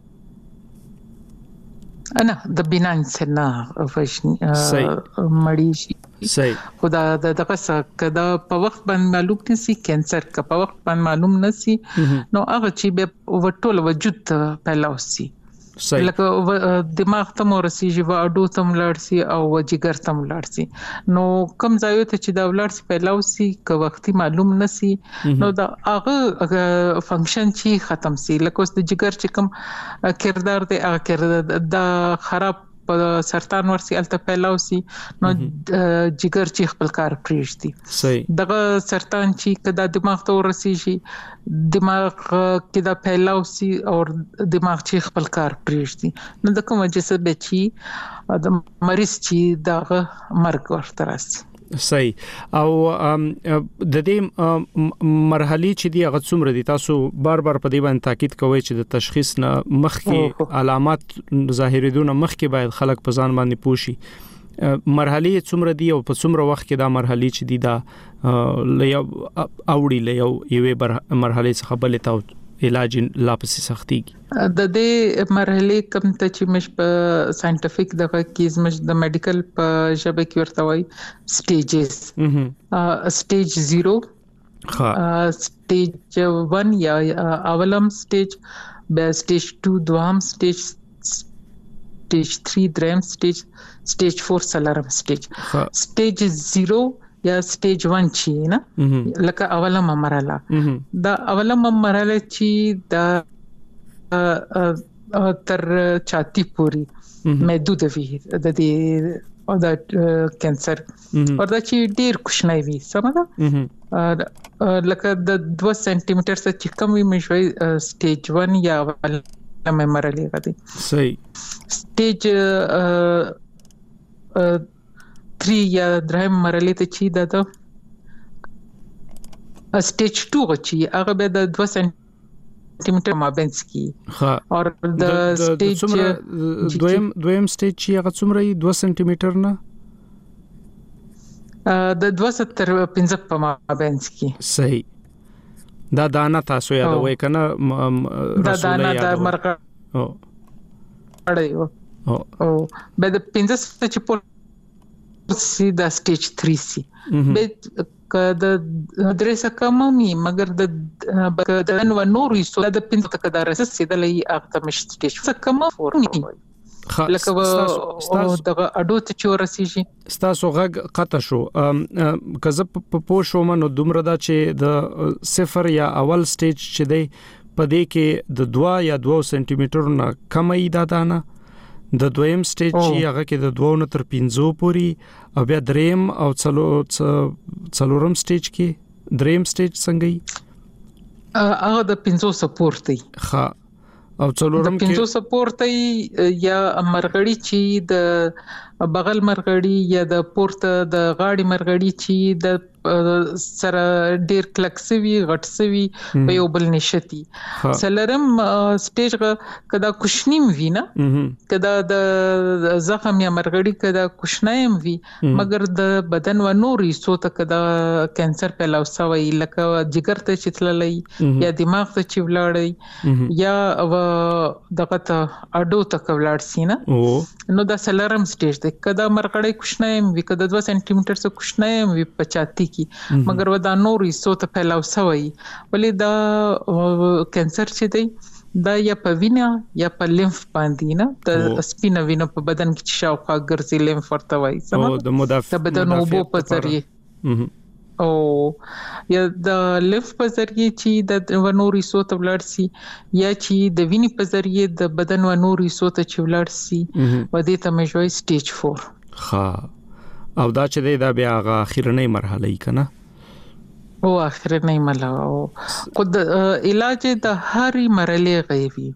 انا د بناین سره وجني مړی شي صحیح خدا دغه څه کدا په وخت باندې معلوم نشي کینسر کا په وخت باندې معلوم نشي نو هغه چې به وټول وجود پیلاوسي لکه دماغ ته ورسیږي و اډو ته ملارسي او جګر ته ملارسي نو کم ځای ته چې دا ولارسي پیلاوسي که وختي معلوم نشي نو دا هغه فنکشن چې ختم سي لکه اوس د جګر چې کوم کردار دی هغه کردار دا خراب په سرطان ورسي الته پیلاوسي نو جګر چې خپل کار پریږدي صحیح دغه سرطان چې کدا دماغ ته ورسیږي دماغ کې دا پیلاوسي او دماغ چې خپل کار پریږدي نو د کوم جسد بچي د مریض چې دغه مرګ ورته راسي صحیح او د دې مرحلي چې دی هغه څومره دي تاسو بار په دې باندې تاکید کوئ چې د تشخیص نه مخکې علامات ظاهریدونه مخکې باید خلک په ځان باندې پوښي مرحلي څومره دي او په څومره وخت کې دا مرحلي چې دی دا اوړي له یوې مرحلي څخه بلې ته علاج لا پسې سختيږي د دې مرحله کوم ته چې مش په ساينټیفیک دغه کیز مش د میډیکل په ژبه کې ورته وایي سټیجز سټیج 0 سټیج 1 یا اولم سټیج به سټیج 2 دوام سټیج سټیج 3 دریم سټیج 4 سلرم سټیج سټیج 0 یا سټیج 1 چی نه لکه اولم مرحله دا اولم مرحله چی دا تر چاتی پوری محدود وي د دې او دا کینسر او دا چی ډیر کوچنی وي سمه لکه د 2 سنټي متر څخه چې کم وي مشوي سټیج 1 یا اولم مرحله غدي صحیح سټیج 3 یا دریم مرحله ته چی د سټیج 2 چی هغه به د 2 سنټي متر مابینس کی او د سټیج دویم سټیج چی هغه څومره 2 سنټي متر نه د 2.15 په مابینس کی صحیح دا دانا تاسو یادوي کنه دا دانا د مرغه او به د 15 چې په سی دا سټیج 3 سی به کده درسه کممي مگر د نو نوري سو د پینځه تک دا رسې د لې اخته مش سټیج څه کم فورمي لکه دغه اډو ته چورسيږي تاسو غږ قطع شو کزه په پوښو منو دومره دا چې د 0 یا اول سټیج چې دی په دې کې د 2 یا 2 سنټي متر نه کمای دا دانه د دویم سټیج چې هغه کې د 2 نه تر 15 پوري او بیا دریم او څلورم سټیج کې دریم سټیج څنګه هغه د 15 سپورت دی ها او څلورم کې 15 سپورت یا مرغړی چې د بغل مرغړی یا د پورته د غاړي مرغړی چې د سره ډیر کلکسوي غټسوي په یو بل نشتی سلرم سټیج کدا کوشنیم وی نه کدا د زخم یا مرغړی کدا کوشنایم وی مگر د بدن و نوري سوت کدا کینسر پیلاوسوي لکه جګر ته چتللې یا دماغ ته چولړی یا دغه ته اډو ته کولړ سینه نو دا سلرم سټیج دی کدا مرغړی کوشنایم وی کدا 2 سنټي متر څخه کوشنایم وی 50 مگر ودا نوري سوت پیلاوسوي ولې دا کینسر چې دی دا یا په وینا یا په لیمف باندې نه د سپینه وینا په بدن کې شاوخوا ګرځي لیمف ورته وایي سم د مدافع بدن او په ذریعہ او یا د لیمف په ذریعہ چې د ونوري سوت ولرسي یا چې د ویني په ذریعہ د بدن ونوري سوت چې ولرسي و دې ته مې جوړ سټیج 4 ها او دا چې دا بیا هغه اخیرنۍ مرحله ای کنه او اخیرنۍ مرحله خود علاج د هرې مرحله غوي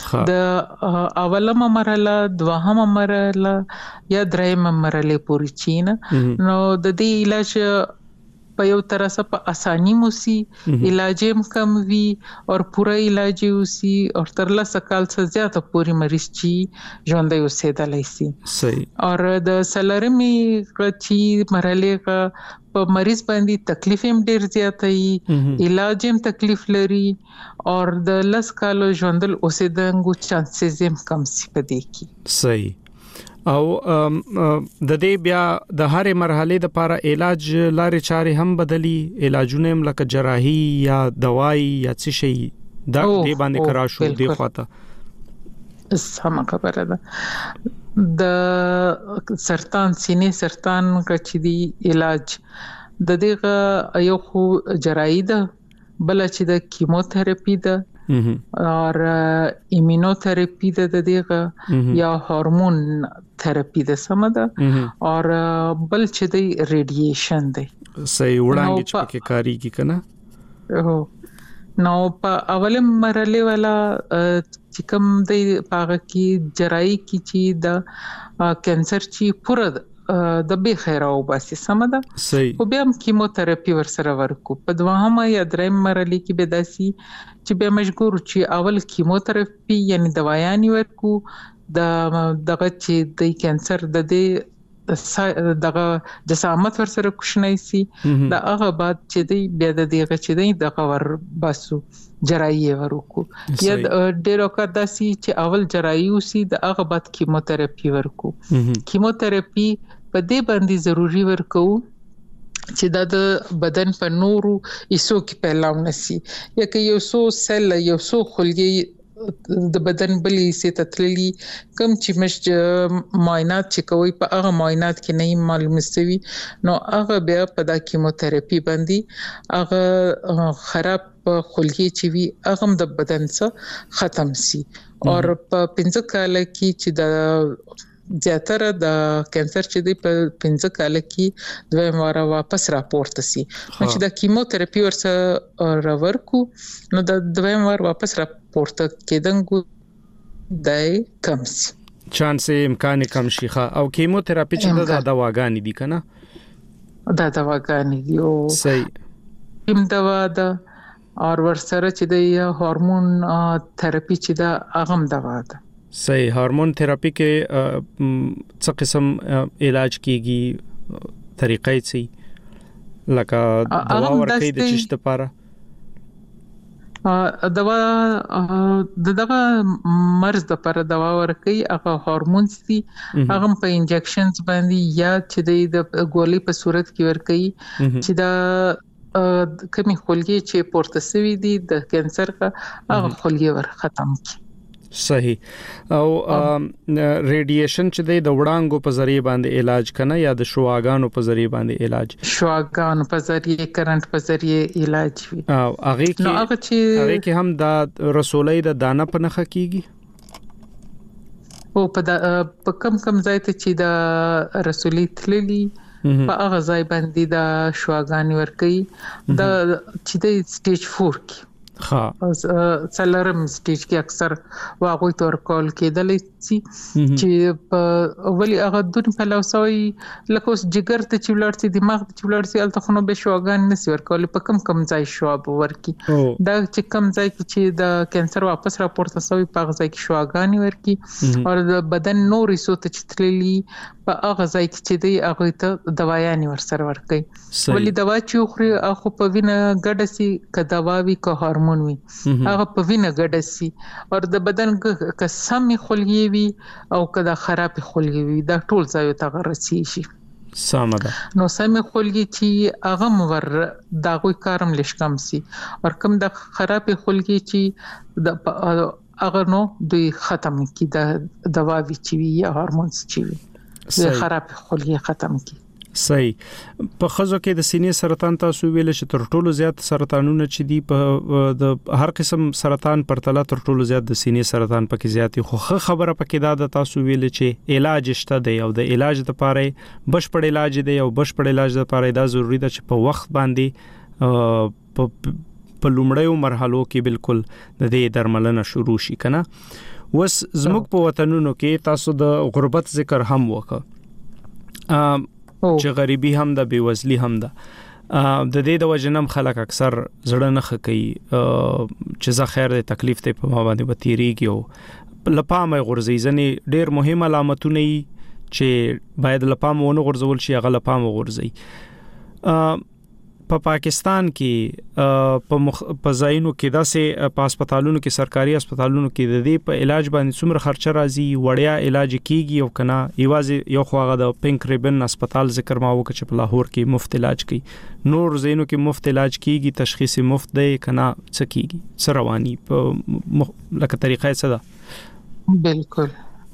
د اولمه مرحله دوهمه مرحله یا دریمه مرحله پورې چینه نو د دې علاج په یو طرح په اسانی موسی علاج هم کم وی او پورا علاج وسی او تر لاسه کال څخه زیاته پوری مریض چی ژوندۍ اوسېدلای شي. صحیح. او د سلرمي چی مرحله کا په مریض باندې تکلیف هم ډیر زیاتای، علاج هم تکلیف لري او د لس کال ژوندل اوسېدنګو چانسز هم کم سي پدې کې. صحیح. او د دې بیا د هرې مرحله د لپاره علاج لارې چارې هم بدلی، علاجونه هم لکه جراحي یا دوايي یا څه شي دا دې باندې کرا شو دی خواته. سم خبره ده. د سرطان سینې سرطان کچې دی علاج د دې یو خو جراحي ده، بل چې د کیموتراپي ده اور ایمینوتراپی د دغه یا هورمون تراپی د سم ده اور بل چې د ریډییشن دی. صحیح. وړاندې چې کې کاریږي کنه. نو په اوله مرحله والا چې کوم د پاغه کې جراحي کې چې د کانسر چې پوره د به خیره او باسي سم ده. صحیح. خو بیا هم کیموتراپي ورسره ورکو. په دوهمه یا درېم مرحله کې به داسي چې به مجبور چې اول کیموتراپي یعنی دوايان ورکو دغه چې د کانسر د دې دغه جسامت ورسره کوشنای سي دا هغه بعد چې دی بیا د دغه چې دی دغه ور باسو جراحي ورکو یا ډیرو کار داسي چې اول جراحي وسی د هغه بعد کیموتراپي ورکو. کیموتراپي په دې باندې ضروری ورکو چې د بدن په نورو ایسو کې پیلاو نسی یا که یو سو سل یو سو خلګي د بدن بلې سي تتللی کم چې مش معاینات چې کوي په هغه معاینات کې نه معلوم سوي نو هغه بیا په د کیموتراپي باندې هغه خراب خلګي چې وي هغه د بدن څخه ختم سي او په 15 کال کې چې د زیاتره د کانسر چې د 15 کال کې دوه مره واپس راپورته سي نو چې د کیموتراپي ورسره ورکو نو د دوه مره واپس راپورته کېدنګو دای کم سي چانس امکان کم شي. او کیموتراپي چې د دواګانې دي کنه دا دواګانې دي او صحیح کوم دوا ده او ورسره چې د هورمون تراپي چې دا اغم دوا ده. صحیح. هورمون تراپی کې څه قسم علاج کیږي طریقې څه لکه دوا ورکې د چشت لپاره دوا دغه مرز د لپاره دوا ورکې هغه هورمون سي هغه په انجکشنز باندې یا چې د ګولې په صورت کې ورکې چې دا کمی خلګي چې پورته سوي دي د کانسر کا هغه خلګي ور ختم کی. صحیح. او ریډییشن چې د وړانګو په ذریعہ باندې علاج کنه یا د شواګانو په ذریعہ باندې علاج شواګانو په ذریعہ کرنٹ په ذریعہ علاج وي او هغه کې هم د رسولۍ د دانه په نخ کیږي او په کم ځای ته چې د رسولۍ تللی په هغه ځای باندې د شواګانی ورکي د چې د سټیج 4 کې سلرم سټیج کې اکثر واغوي تور کول کېدل چې په ولی هغه دون په لوسوي لکه اوس جګر ته چې ولرتي دماغ ته چې ولرتي الته خو نو به شوګان نسی ورکول په کم ځای شواب ورکی دا چې کم ځای کې چې د کانسر واپس راپورته شوی په ځای کې شوګان ورکی او د بدن نورې سوت چې تللی په هغه ځای کې چې دی هغه ته دوايان ورسره ورکي ولی دوا چې خوري هغه په وینه ګډه سي ک دوا وی ک هورمون وي هغه په وینه ګډه سي او د بدن ک سمي خلګي وي او کدا خراب خلګي وي دا ټول ځای ته غرسي شي. سمه نو سمي خلګي چې هغه مور دا کوئی کارم لشکم سي او کوم د خراب خلګي چې د هغه نو دوی ختم کی د دوا وی چې وي یا هورمونز چې وي د خراب خلګي ختم کی. صحیح. په خزو کې د سینې سرطان تاسو ویل چې تر ټولو زیات سرطانونه چې دي په د هر قسم سرطان پرتله تر ټولو زیات د سینې سرطان پکې زیاتی خو خبره پکې دا د تاسو ویل چې علاج شته دی او د علاج لپاره بشپړ علاج دی او بشپړ علاج لپاره دا ضروری ده چې په وخت باندې په لومړیو مرحلو کې بالکل د دې درملنه شروع شي کنه. وس زموږ په وطنونو کې تاسو د غربت ذکر هم وکړه چې غریبي هم ده بېوزلي هم ده د دې د وجنم خلک اکثر زړه نه خکې چې زه خیر د تکلیف ته په ما باندې وتیریږي او لپامه غورځي ځنې ډېر مهم علامتونه چې باید لپامه ونه غورځول شي هغه لپامه غورځي په پاکستان کې په ځایونو کې داسې په هسپتالونو کې سرکاري هسپتالونو کې د دې په علاج باندې څومره خرچه راځي وړیا علاج کیږي او کنه یوازې یو خواغه د پینک ریبن هسپتال ذکر ما وکړ چې په لاهور کې مفت علاج کوي نور ځایونو کې مفت علاج کیږي تشخیص مفت دی کنه څه کیږي څه رواني په لکه طریقې څه ده بالکل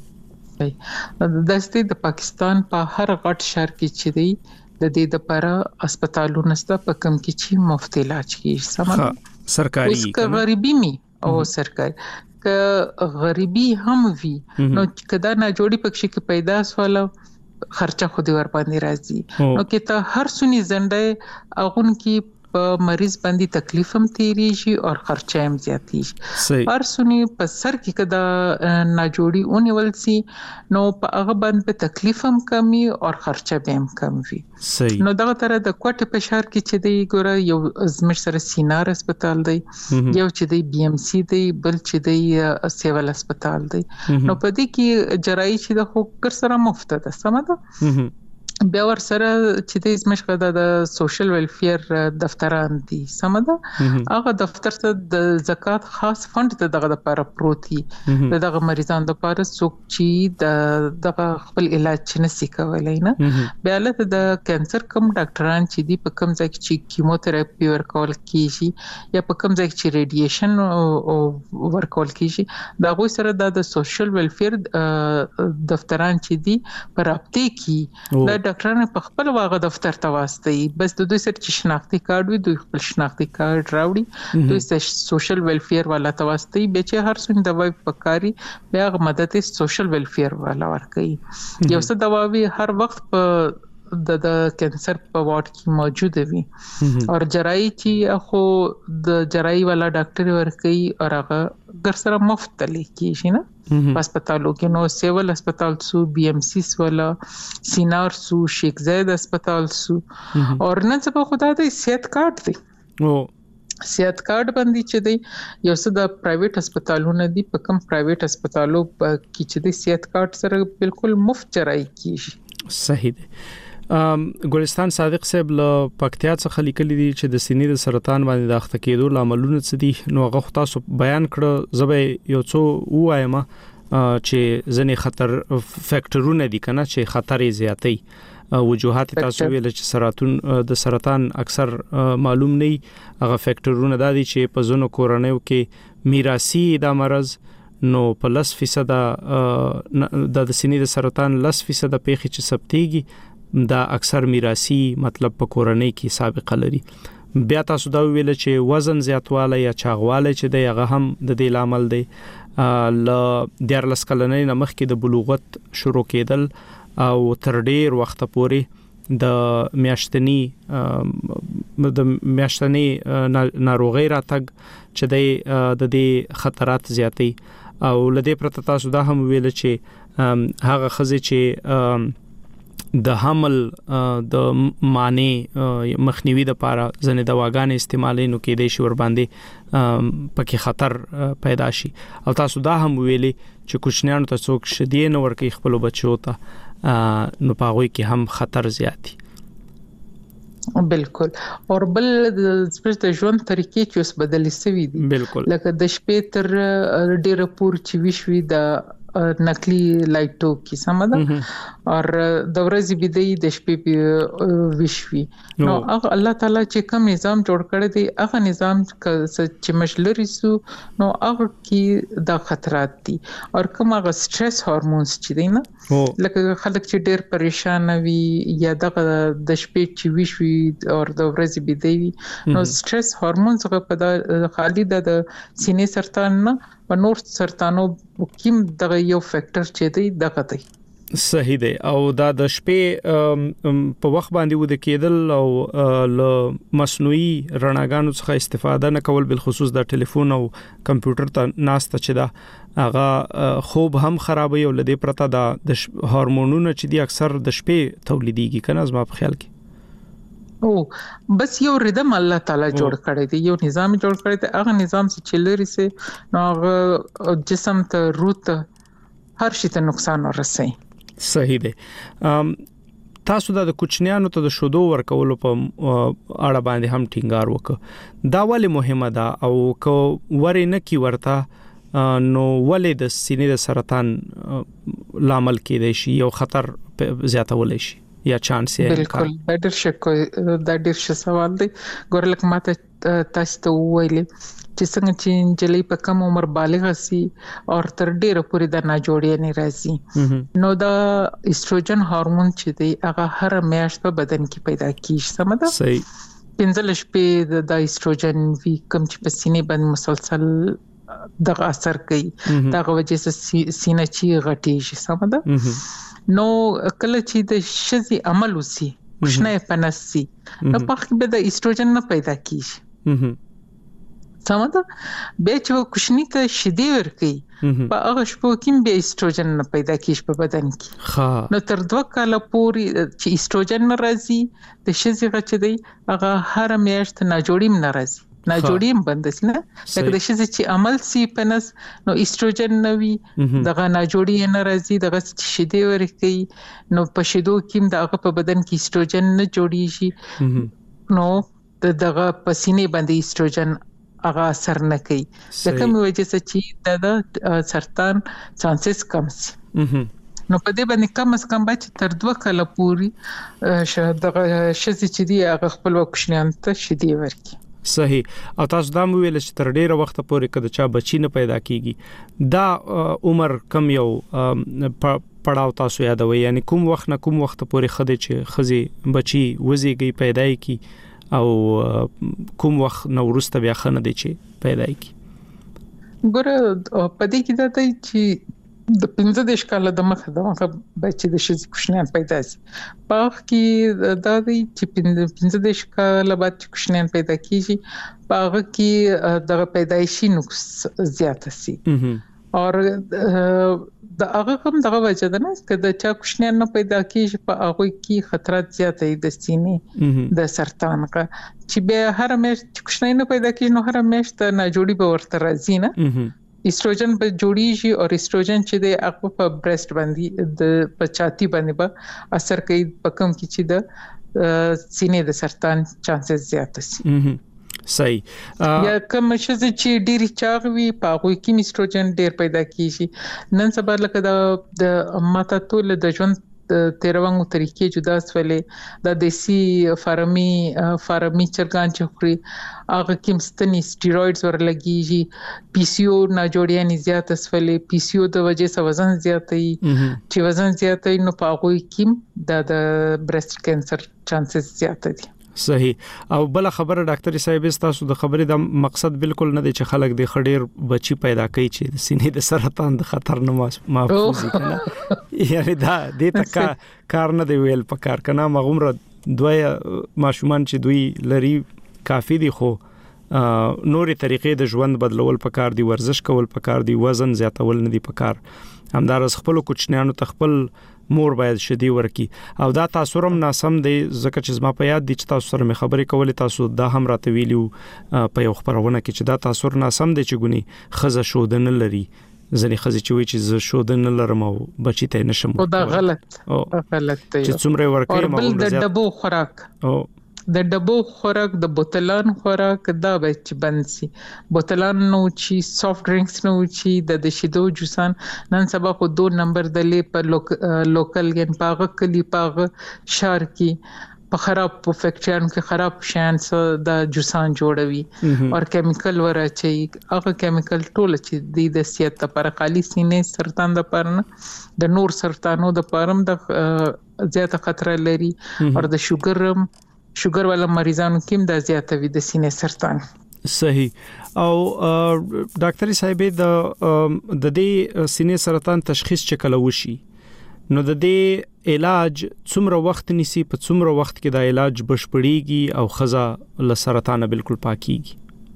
د پاکستان په هر غټ شهر کې چې دی د دې لپاره هسپتالونه ست په کم کې چې مفت علاج کیږي سمه سرکاري اوس غریبي می او سرکاري ک غریبي هم وی نو کدا نه جوړي پکې کې پیدا سواله خرچه خو دې ور باندې راځي نو کې ته هر سونی زنده اغون کې په مریض باندې تکلیف هم تیریږي او خرچه هم زیاتیږي هر سونی په سر کې کدا نه جوړي اونول سي نو په هغه باندې تکلیف هم کمی او خرچه به هم کم وي نو دغه تر د کوټه په شهر کې چې دی ګوره یو زمش سره سینار هسپتال دی یو چې دی بي ام سي دی بل چې دی سیول هسپتال دی نو په دې کې جراحي چې د خو کر سره مفت ده سم ده بیا ور سره چې د زمش غدا د سوشل ویلفیر دفتران دي سم ده هغه دفتر ته د زکات خاص فند ته دغه لپاره پروتي دغه مریضانو لپاره څوک چې د خپل علاج چې نسی کولای نه بیا له د کانسر کم ډاکټران چې دی په کم ځای کې چې کیموتراپي ورکول کیږي یا په کم ځای کې چې ریډیشن ورکول کیږي دا غوښ سره د سوشل ویلفیر دفتران چې دی پر رابطه کې دا ډاکټرانو په خپل واغه دفتر ته واسطي بس د دوی سره چې شناختی کارت وي دوی خپل شناختی کارت راوړي دوی سوشل ویلفیر والا ته واسطي به چې هر څومره دوايي پکاري بیا مدد سوشل ویلفیر والا ورکوي یو څه دواوی هر وخت په د کانسر په واټ کې موجود وي او جراحي چې خو د جراحي والا ډاکټر ورکوي او هغه ګر سره مفت لیکي شي نه هسپتالو کې نو سیول هسپتال سو بي ام سی والا سینار سو شیخ زاید هسپتال سو او نن څه په خدای د صحت کارت دی او صحت کارت باندې چې دی یو څه د پرایویټ هسپتالونو دی په کوم پرایویټ هسپتالو کې چې دی صحت کارت سره بالکل مفت جراحي کیږي صحیح دی ګلستان صادق صاحب له پکتیا څخه لیکلي دي چې د سینې د سرطان باندې د اخته کېدو لاملونه څه دي نو هغه تاسو بیان کړ زبې یو څو وایم چې ځنې خطر فیکټرونه دي کنه چې خطر زیاتي وجوهات تاسو ویل چې د سرطان اکثر معلوم نه هغه فیکټرونه د دي چې په زونو کورنیو کې میراثي د مرز نو په 10% د سینې د سرطان 10% پیښې چې ثبتېږي دا اکثر میراثي مطلب په کورنۍ کې سابقه لري بیا تاسو دا ویل چې وزن زیاتواله یا چاغواله چې د هغه هم د دې لامل دی ل د لسکلنې نمخ کې د بلوغت شروع کېدل او تر ډیر وخت پورې د میاشتنی ناروغي راتګ چې د دې خطرات زیاتې او لدې پرته تاسو دا هم ویل چې هغه خزه چې د حمل د معنی مخنیوي د لپاره ځنې دواګانې استعمالینو کې د شور باندې پکې خطر پیدا شي او تاسو دا هم ویلي چې کوچنیانو ته څوک شدید نور کې خپل بچو ته نو پاغوي کې هم خطر زیاتی بالکل اور بل د ژوند طریقې چې اوس بدلې شوې دي بالکل لکه د شپې تر ډیره پور چې وشوي د نقلی لایټو کې سمده او د ورځې بيدې د شپې وشوي نو هغه الله تعالی چې کوم نظام جوړ کړی دی هغه نظام چې مشلري سو نو هغه کې د خطرات دي او کوم هغه سټرس هورمونز چې دي نه لکه خلک چې ډېر پریشان وي یا د شپې چې وشوي او د ورځې بيدې وي نو سټرس هورمونز هغه په خالي د سینې سرطان نه په نور سرطانو کوم دغه یو فیکٹر چې دی دغه دی صحیح دی او دا د شپې په وخت باندې ود کېدل او ل مصنوعي رڼاګانو څخه استفاده نه کول بل خصوص د ټلیفون او کمپیوټر ته ناسته چې دا هغه خوب هم خرابوي او لدې پرته د هورمونونه چې دي اکثر د شپې تولیديږي کنه زما په خیال کې او بس یو ردم الله تعالی جوړ کړی دی، یو نظام جوړ کړی دی. هغه نظام چې لري سي نو هغه جسم ته روح ته هر شي ته نقصان ورسي. صحیح دی. تاسو د کوچنیانو ته د شودو ورکولو په اړه باندې هم ټینګار وکړ. دا ولې مهمه ده او کو ورنه کی ورته نو ولې د سینې د سرطان لامل کېدای شي یو خطر زیاتول شي یا چانس یې؟ بالکل دا ډېر ښه سوال دی. ګورلک ماته تاسو ته ویلې چې څنګه چې جلې په کم عمر بالغ سي او تر ډیره پورې د ناجوړی نه راځي نو دا ایستروجن هورمون چې دی هغه هر میاشت په بدن کې پیدا کیږي. سم ده؟ صحیح. 15 شپې د ایستروجن وی کم چې په سینې باندې مسلسل دغه اثر کوي دغه وجه سره سینه چې غټیږي. سم ده؟ نو کله چې د شذي عمل وسی مشنه پنسي نو په کې به د ایستروجن نه پیدا کیږي. سم ده؟ به چې کوشنی ته شدي ورکي په هغه شپو کې به ایستروجن نه پیدا کیږي په بدن کې. نو تر 2 کاله پورې چې ایستروجن راځي د شذي غچ دی هغه هر میاشت ناجوړیم ناراضي ناجوړیم بندس نه لکه د شذي چې عمل سی پنس نو ایستروجن نوي دغه ناجوړی نه راځي دغه شدي ورکي نو په شدو کې دغه په بدن کې ایستروجن نه جوړیږي نو دغه پسینې باندې ایستروجن هغه اثر نه کوي د کوم وجه چې د سرطان چانسز کم سي. نو په دې باندې کم از کم باید تر 2 کاله پورې دغه شذي چې دی هغه خپل کوشنیان ته شدي ورکي. صحیح. او تاسو دا مو ویل چې تر ډیره وخت پورې کده چا بچی نه پیدا کیږي دا عمر کم یو پړاو تاسو یادوي یعنی کوم وخت نه کوم وخت پورې خدي چې خزي بچی وزيږي پیدا کی او کوم وخت نو ورسته بیا خنه دي چې پیدا کی؟ ګوره پدې کې دا دی چې د 15 کاله د مخه دغه بچی د شذي کوشنیان پیدا سي په کې دا دی چې 15 کاله بعد کوشنیان پیدا کیږي په هغه کې د پیدایشي نقص زیات سي او د هغه کوم دغه وجه ده نه چې د چا کوشنیان نه پیدا کیږي په هغه کې خطرات زیات دي د سینې د سرطان کا چې به هر میاشت کوشنیان نه پیدا کیږي نو هر میاشت ناجوړی به ورته راځي نه ایستروجن به جوړیږي او ایستروجن چې د هغه په برست باندې د پچاتی باندې به اثر کوي په کوم کې چې د سینې د سرطان چانسز زیات شي. صحیح. یا کوم چې ډیری چاغوي په هغه کې ایستروجن ډیر پیدا کیږي. نن سبا لکه د ماته ټول د ژوند تیروانګو طریقې جدا سولې د دیسی فارمي چرګان چې خوري هغه کې مستنی سټیرویډز ورلګيږي پی سی او ناجوړیان زیات سولې پی سی او د وجې سره وزن زیاتې چې وزن زیاتې نو په هغه کې د برست کینسر چانسز زیات دي. صحیح. او بل خبره ډاکټر صاحب تاسو د خبرې د مقصد بالکل نه دی چې خلک د خډیر بچی پیدا کوي چې د سینې د سرطان د خطر نه محفوظ کړي یعنی دا د تک کار نه دی ویل په کار کنه مغمره دوی ماشومان چې دوی لري کافی دي خو نورې طریقې د ژوند بدلول په کار دي ورزش کول په کار دي وزن زیاتول نه دي په کار همدار خپل کوچنیانو ته خپل مور باید شدي ورکی او دا تاسو هم ناسم دی ځکه چې زما په یاد دي چې تاسو سره مې خبرې کولې تاسو دا هم راته ویلو په یو خبرونه کې چې دا تاسو ناسم دی چې ګونی خزه شودن لري ځنې خزه چې وی چې ز شودن لرم او بچی ته نشم دا غلط دی چې څومره ورکې ما د ډبو خوراک د ډبو خوراک د بوتلان خوراک دا به چې بنسي بوتلان نو چې سافټ ډرینکس نو چې د شیدو جوسان نن سبا خو 2 نمبر دلې په لوکل ګن پاغه کلی پاغه شهر کې په خراب په فیکټریانو کې خراب شان د جوسان جوړوي او کیمیکل ورچي هغه کیمیکل ټول چې د صحت لپاره خالي سینې سرطان لپاره نه د نور سرطانو لپاره د زیاته خطر لري او د شوګر والا مریضانو کې د زیاتوي د سینې سرطان. صحیح. او ډاکټر صاحب د دې سینې سرطان تشخیص چې کله وشي نو د دې علاج څومره وخت نیسي په څومره وخت کې د علاج بشپړیږي او خزه له سرطان بالکل پاکيږي؟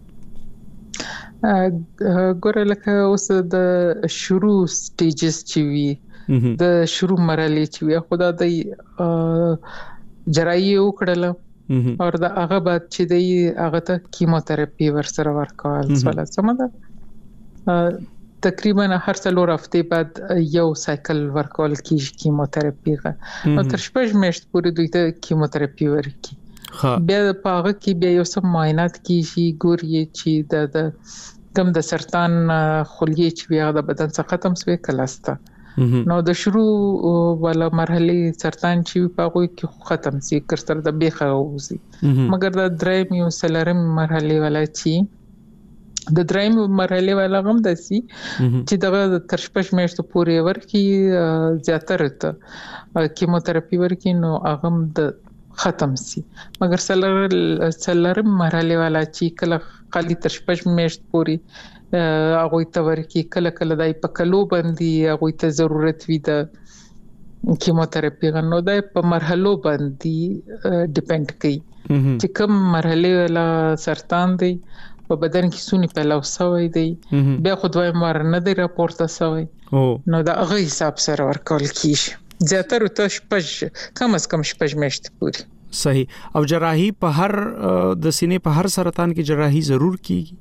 ګوره لکه اوس د شروع سټیجز چې وي د شروع مرحله چې وي خدای د جراحي وکړله او دا هغه بعد چې دی هغه ته کیموتراپي ورسره ورکول سواله سمده تقریبا هر څلور هفته بعد یو سایکل ورکول کیږي کیموتراپي نو تر شپږ میاشتې پورې دوی ته کیموتراپي ورکي بیا په هغه کې بیا یو څه معاینات کیږي ګوري چې د کم د سرطان خلیه چې بیا د بدن څخه ختم شوی کلاسته نو د شروع ولا مرحله سرطان چې په هغه کې ختم سي کړتر د بیخه اوسي مګر د دریم یو سلرم مرحله ولا چې د دریم مرحله ولا غم دسي چې دغه تر شپږ میاشتې پورې ورکی زیاتره ته کیموتراپي ورکی نو هغه د ختم سي مګر سلرم مرحله ولا چې کله خالي تر شپږ میاشتې پورې هغه ته ورکی کله کله دای په کلو باندې هغه ته ضرورت وي د کیموتراپي نو دای په مرحلو باندې ډیپند کوي چې کوم مرحله ولا سرطان دی په بدن کې سونی پیلاو سوی دی بیا خو دوی مر نه دی راپورته سوی نو دا هغه حساب سره ورکول کیږي زیاتره ته شپږ کم از کم شپږ میاشتې پورې صحیح او جراحي په هر د سینې په هر سرطان کې جراحي ضرور کیږي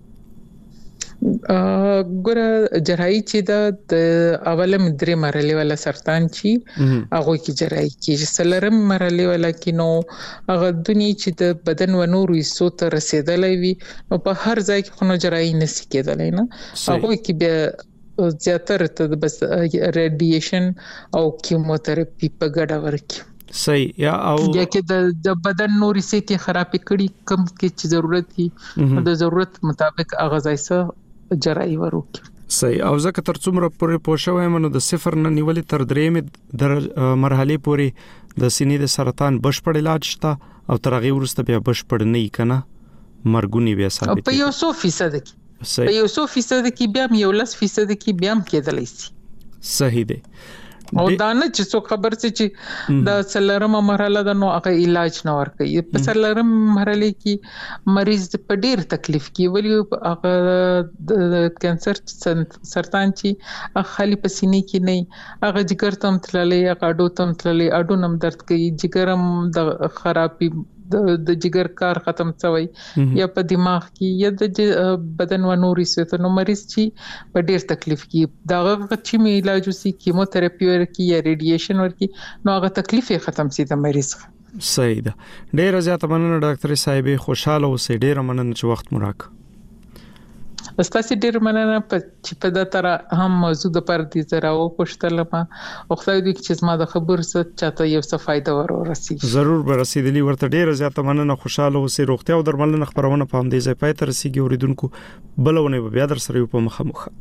ګوره جراحي چې د اوله درې مرحله ولا سرطان چې هغه کې جراحي کیږي سلرم مرحله ولا کې نو هغه دني چې د بدن و نور حصو ته رسیدلې وي نو په هر ځای کې خو جراحي نشي کېدلای نه هغه کې بیا زیاتره ته بس ریډیشن او کیموتراپي په ګډه ورکی صحیح یا او یا کې د بدن نوري سیټي خراب کړي کم کې چې ضرورت دي د ضرورت مطابق هغه ځایسه جراحي وروکي صحیح او ځکه تر څومره پورې پوښښ نو د صفر نه نیولې تر درېمې در مرحله پورې د سینې د سرطان بشپړ علاج شته او تر هغه ورسته بیا بشپړ نه کنه مرګونی بیا ثابت په یو 100% کې په یو 100% کې بیا 10% کې بیا کېدلی شي صحیح دی او دا نه چې څو خبر چې د سلرم مرحله د نو هغه علاج نه ورکوي په سلرم مرحله کې مریض په ډیر تکلیف کې ولی هغه د کانسر سرطان چې خالي پسینې کې نه هغه جګر تم تللې هغه اډو تم تللې اډو نم درد کوي جګرم د خرابي د جګر کار ختم شوی یا په دماغ کې یا د بدن و نوري څه نو مریض چې په ډیر تکلیف کې دا چې می علاج وسی کیموتراپي ورکی یا ریډیشن ورکی نو هغه تکلیف ختم شي د مریض صحیح ده ډیر زیات مننه ډاکټر صاحب خوشاله اوسئ ډیر مننه چې وخت مو راک استاسي ډیر مننه چې په دا تر هم موضوع د پر دي زرا او پښتل ما او خدای دې چې زما د خبر څه چاته یو څه فائدہ ورسي ضرور به رسیدلی ورته ډیر زیات مننه خوشاله اوسئ روغتیا او درملنه خبرونه پام دی ځای پای تر رسیدي اوریدونکو بلونه بیا در سره په مخه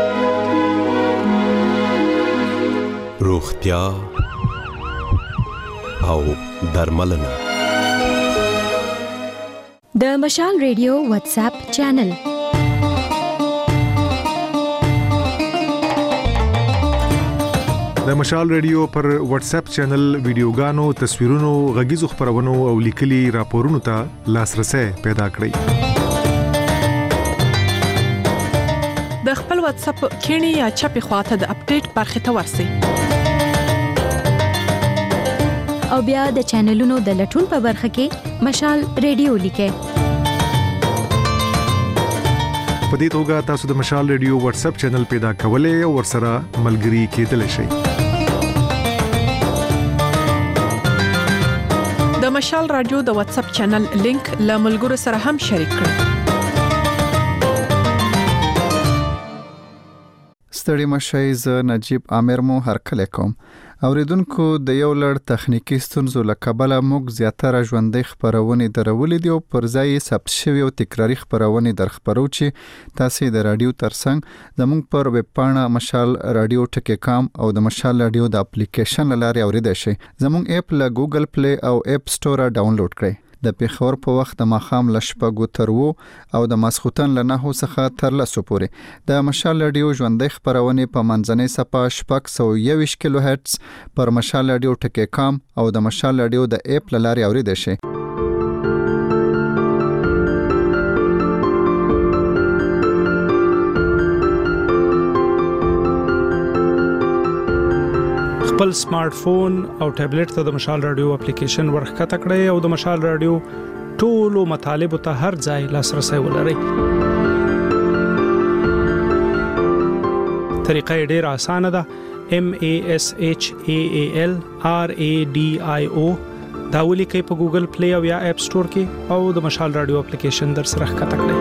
روغتیا او درملنه د مشال ریډیو واتس اپ چینل د مشال ریډیو پر واتس اپ چینل ویډیوګانو تصویرونو غږیزو خبرونو او لیکلي راپورونو ته لاسرسي پیدا کړئ د خپل واتس اپ کینی یا چپی خواته د اپډیټ برخه ته ورسئ او بیا د چینلونو د لټون په برخه کې مشال ریډیو لیکئ په دې توګه تاسو د مشال ریډیو واتس اپ چینل پیدا کولای او ورسره ملګري کېدلی شئ د مشال رادیو د واتس اپ چینل لینک له ملګرو سره هم شریک کړئ ستړي مشئ ز نجيب عامر مو هرکله کوم اوریدونکو د یو لړ تخنیکی ستونزو لکبله موږ زیاتره ژوندۍ خبرونه درولې دي او پر ځای ثبت شوی او تکراری خبرونه درخبرو چې تاسو د رادیو ترڅنګ زموږ پر ویب پاڼه مشال رادیو ټکی.com او د مشال رادیو د اپلیکیشن لاري اوریدئ شئ زموږ اپ له ګوګل پلی او اپ سٹور ډاونلوډ کړئ د پیښور په وخت د ماخام لشپګو ترو او د ماسختن له 9 څخه تر 10 پورې د مشال رادیو ژوندۍ خبرونه په منځنۍ صفه شپږ 120 کیلو هرتز پر مشال رادیو ټکی.com او د مشال رادیو د اپ لاري اوریدئ شئ خپل سمارټ فون او ټابلیټ ته د مشال رادیو اپلیکیشن ورخکته کړئ او د مشال رادیو ټولو مطالب ته هر ځای لاسرسي ولرئ. طریقه ډېره اسانه ده. MASHAALRADIO دا ولیکئ په ګوګل پلی او یا اپ سٹور کې او د مشال رادیو اپلیکیشن در سره ښکته کړئ.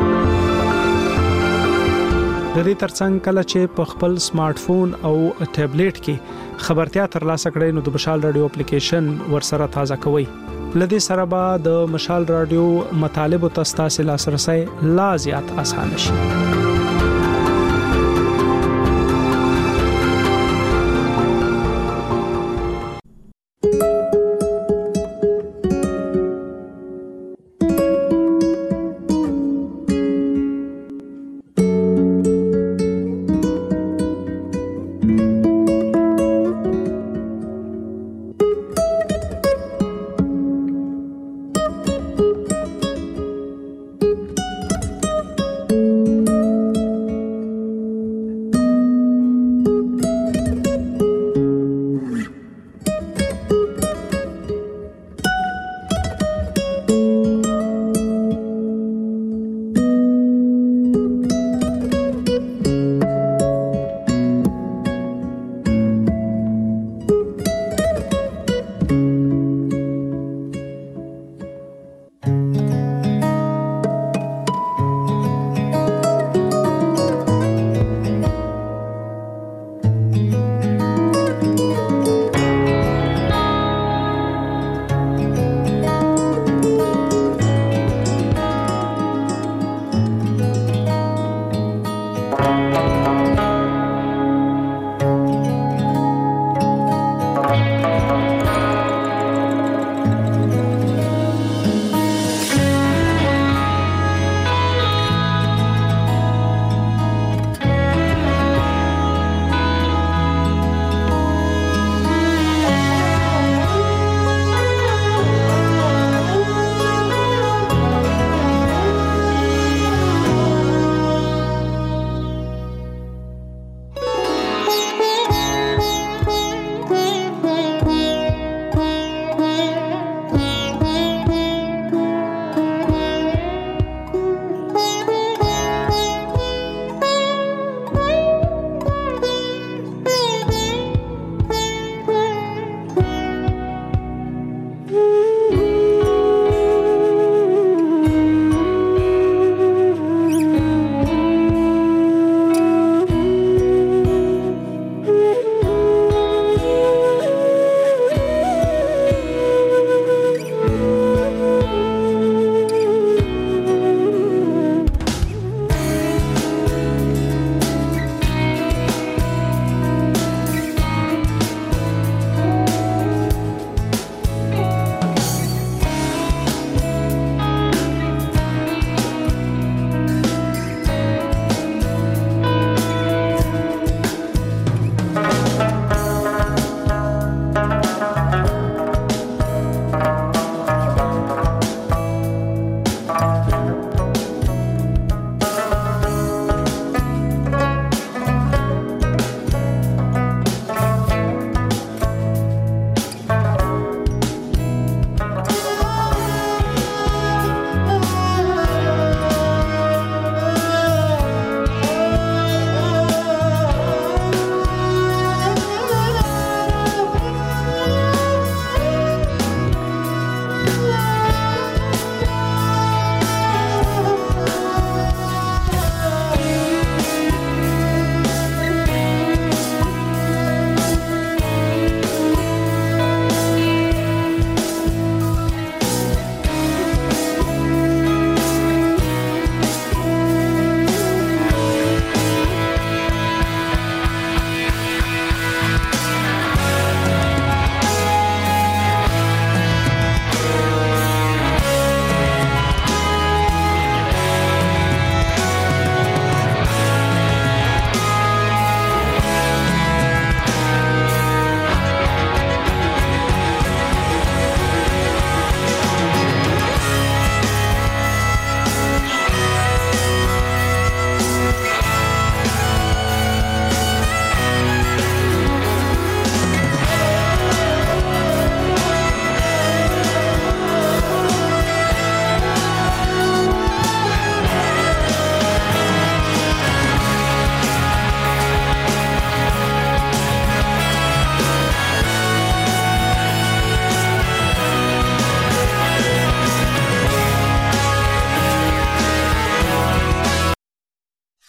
د دې ترڅنګ کله چې په خپل سمارټ فون او ټابلیټ کې خبرتیا ترلاسه کړئ نو د مشال رادیو اپلیکیشن ورسره تازه کوئ. لدې سره به د مشال رادیو مطالب او تاسو لاسرسي لا زیات اسانه شي.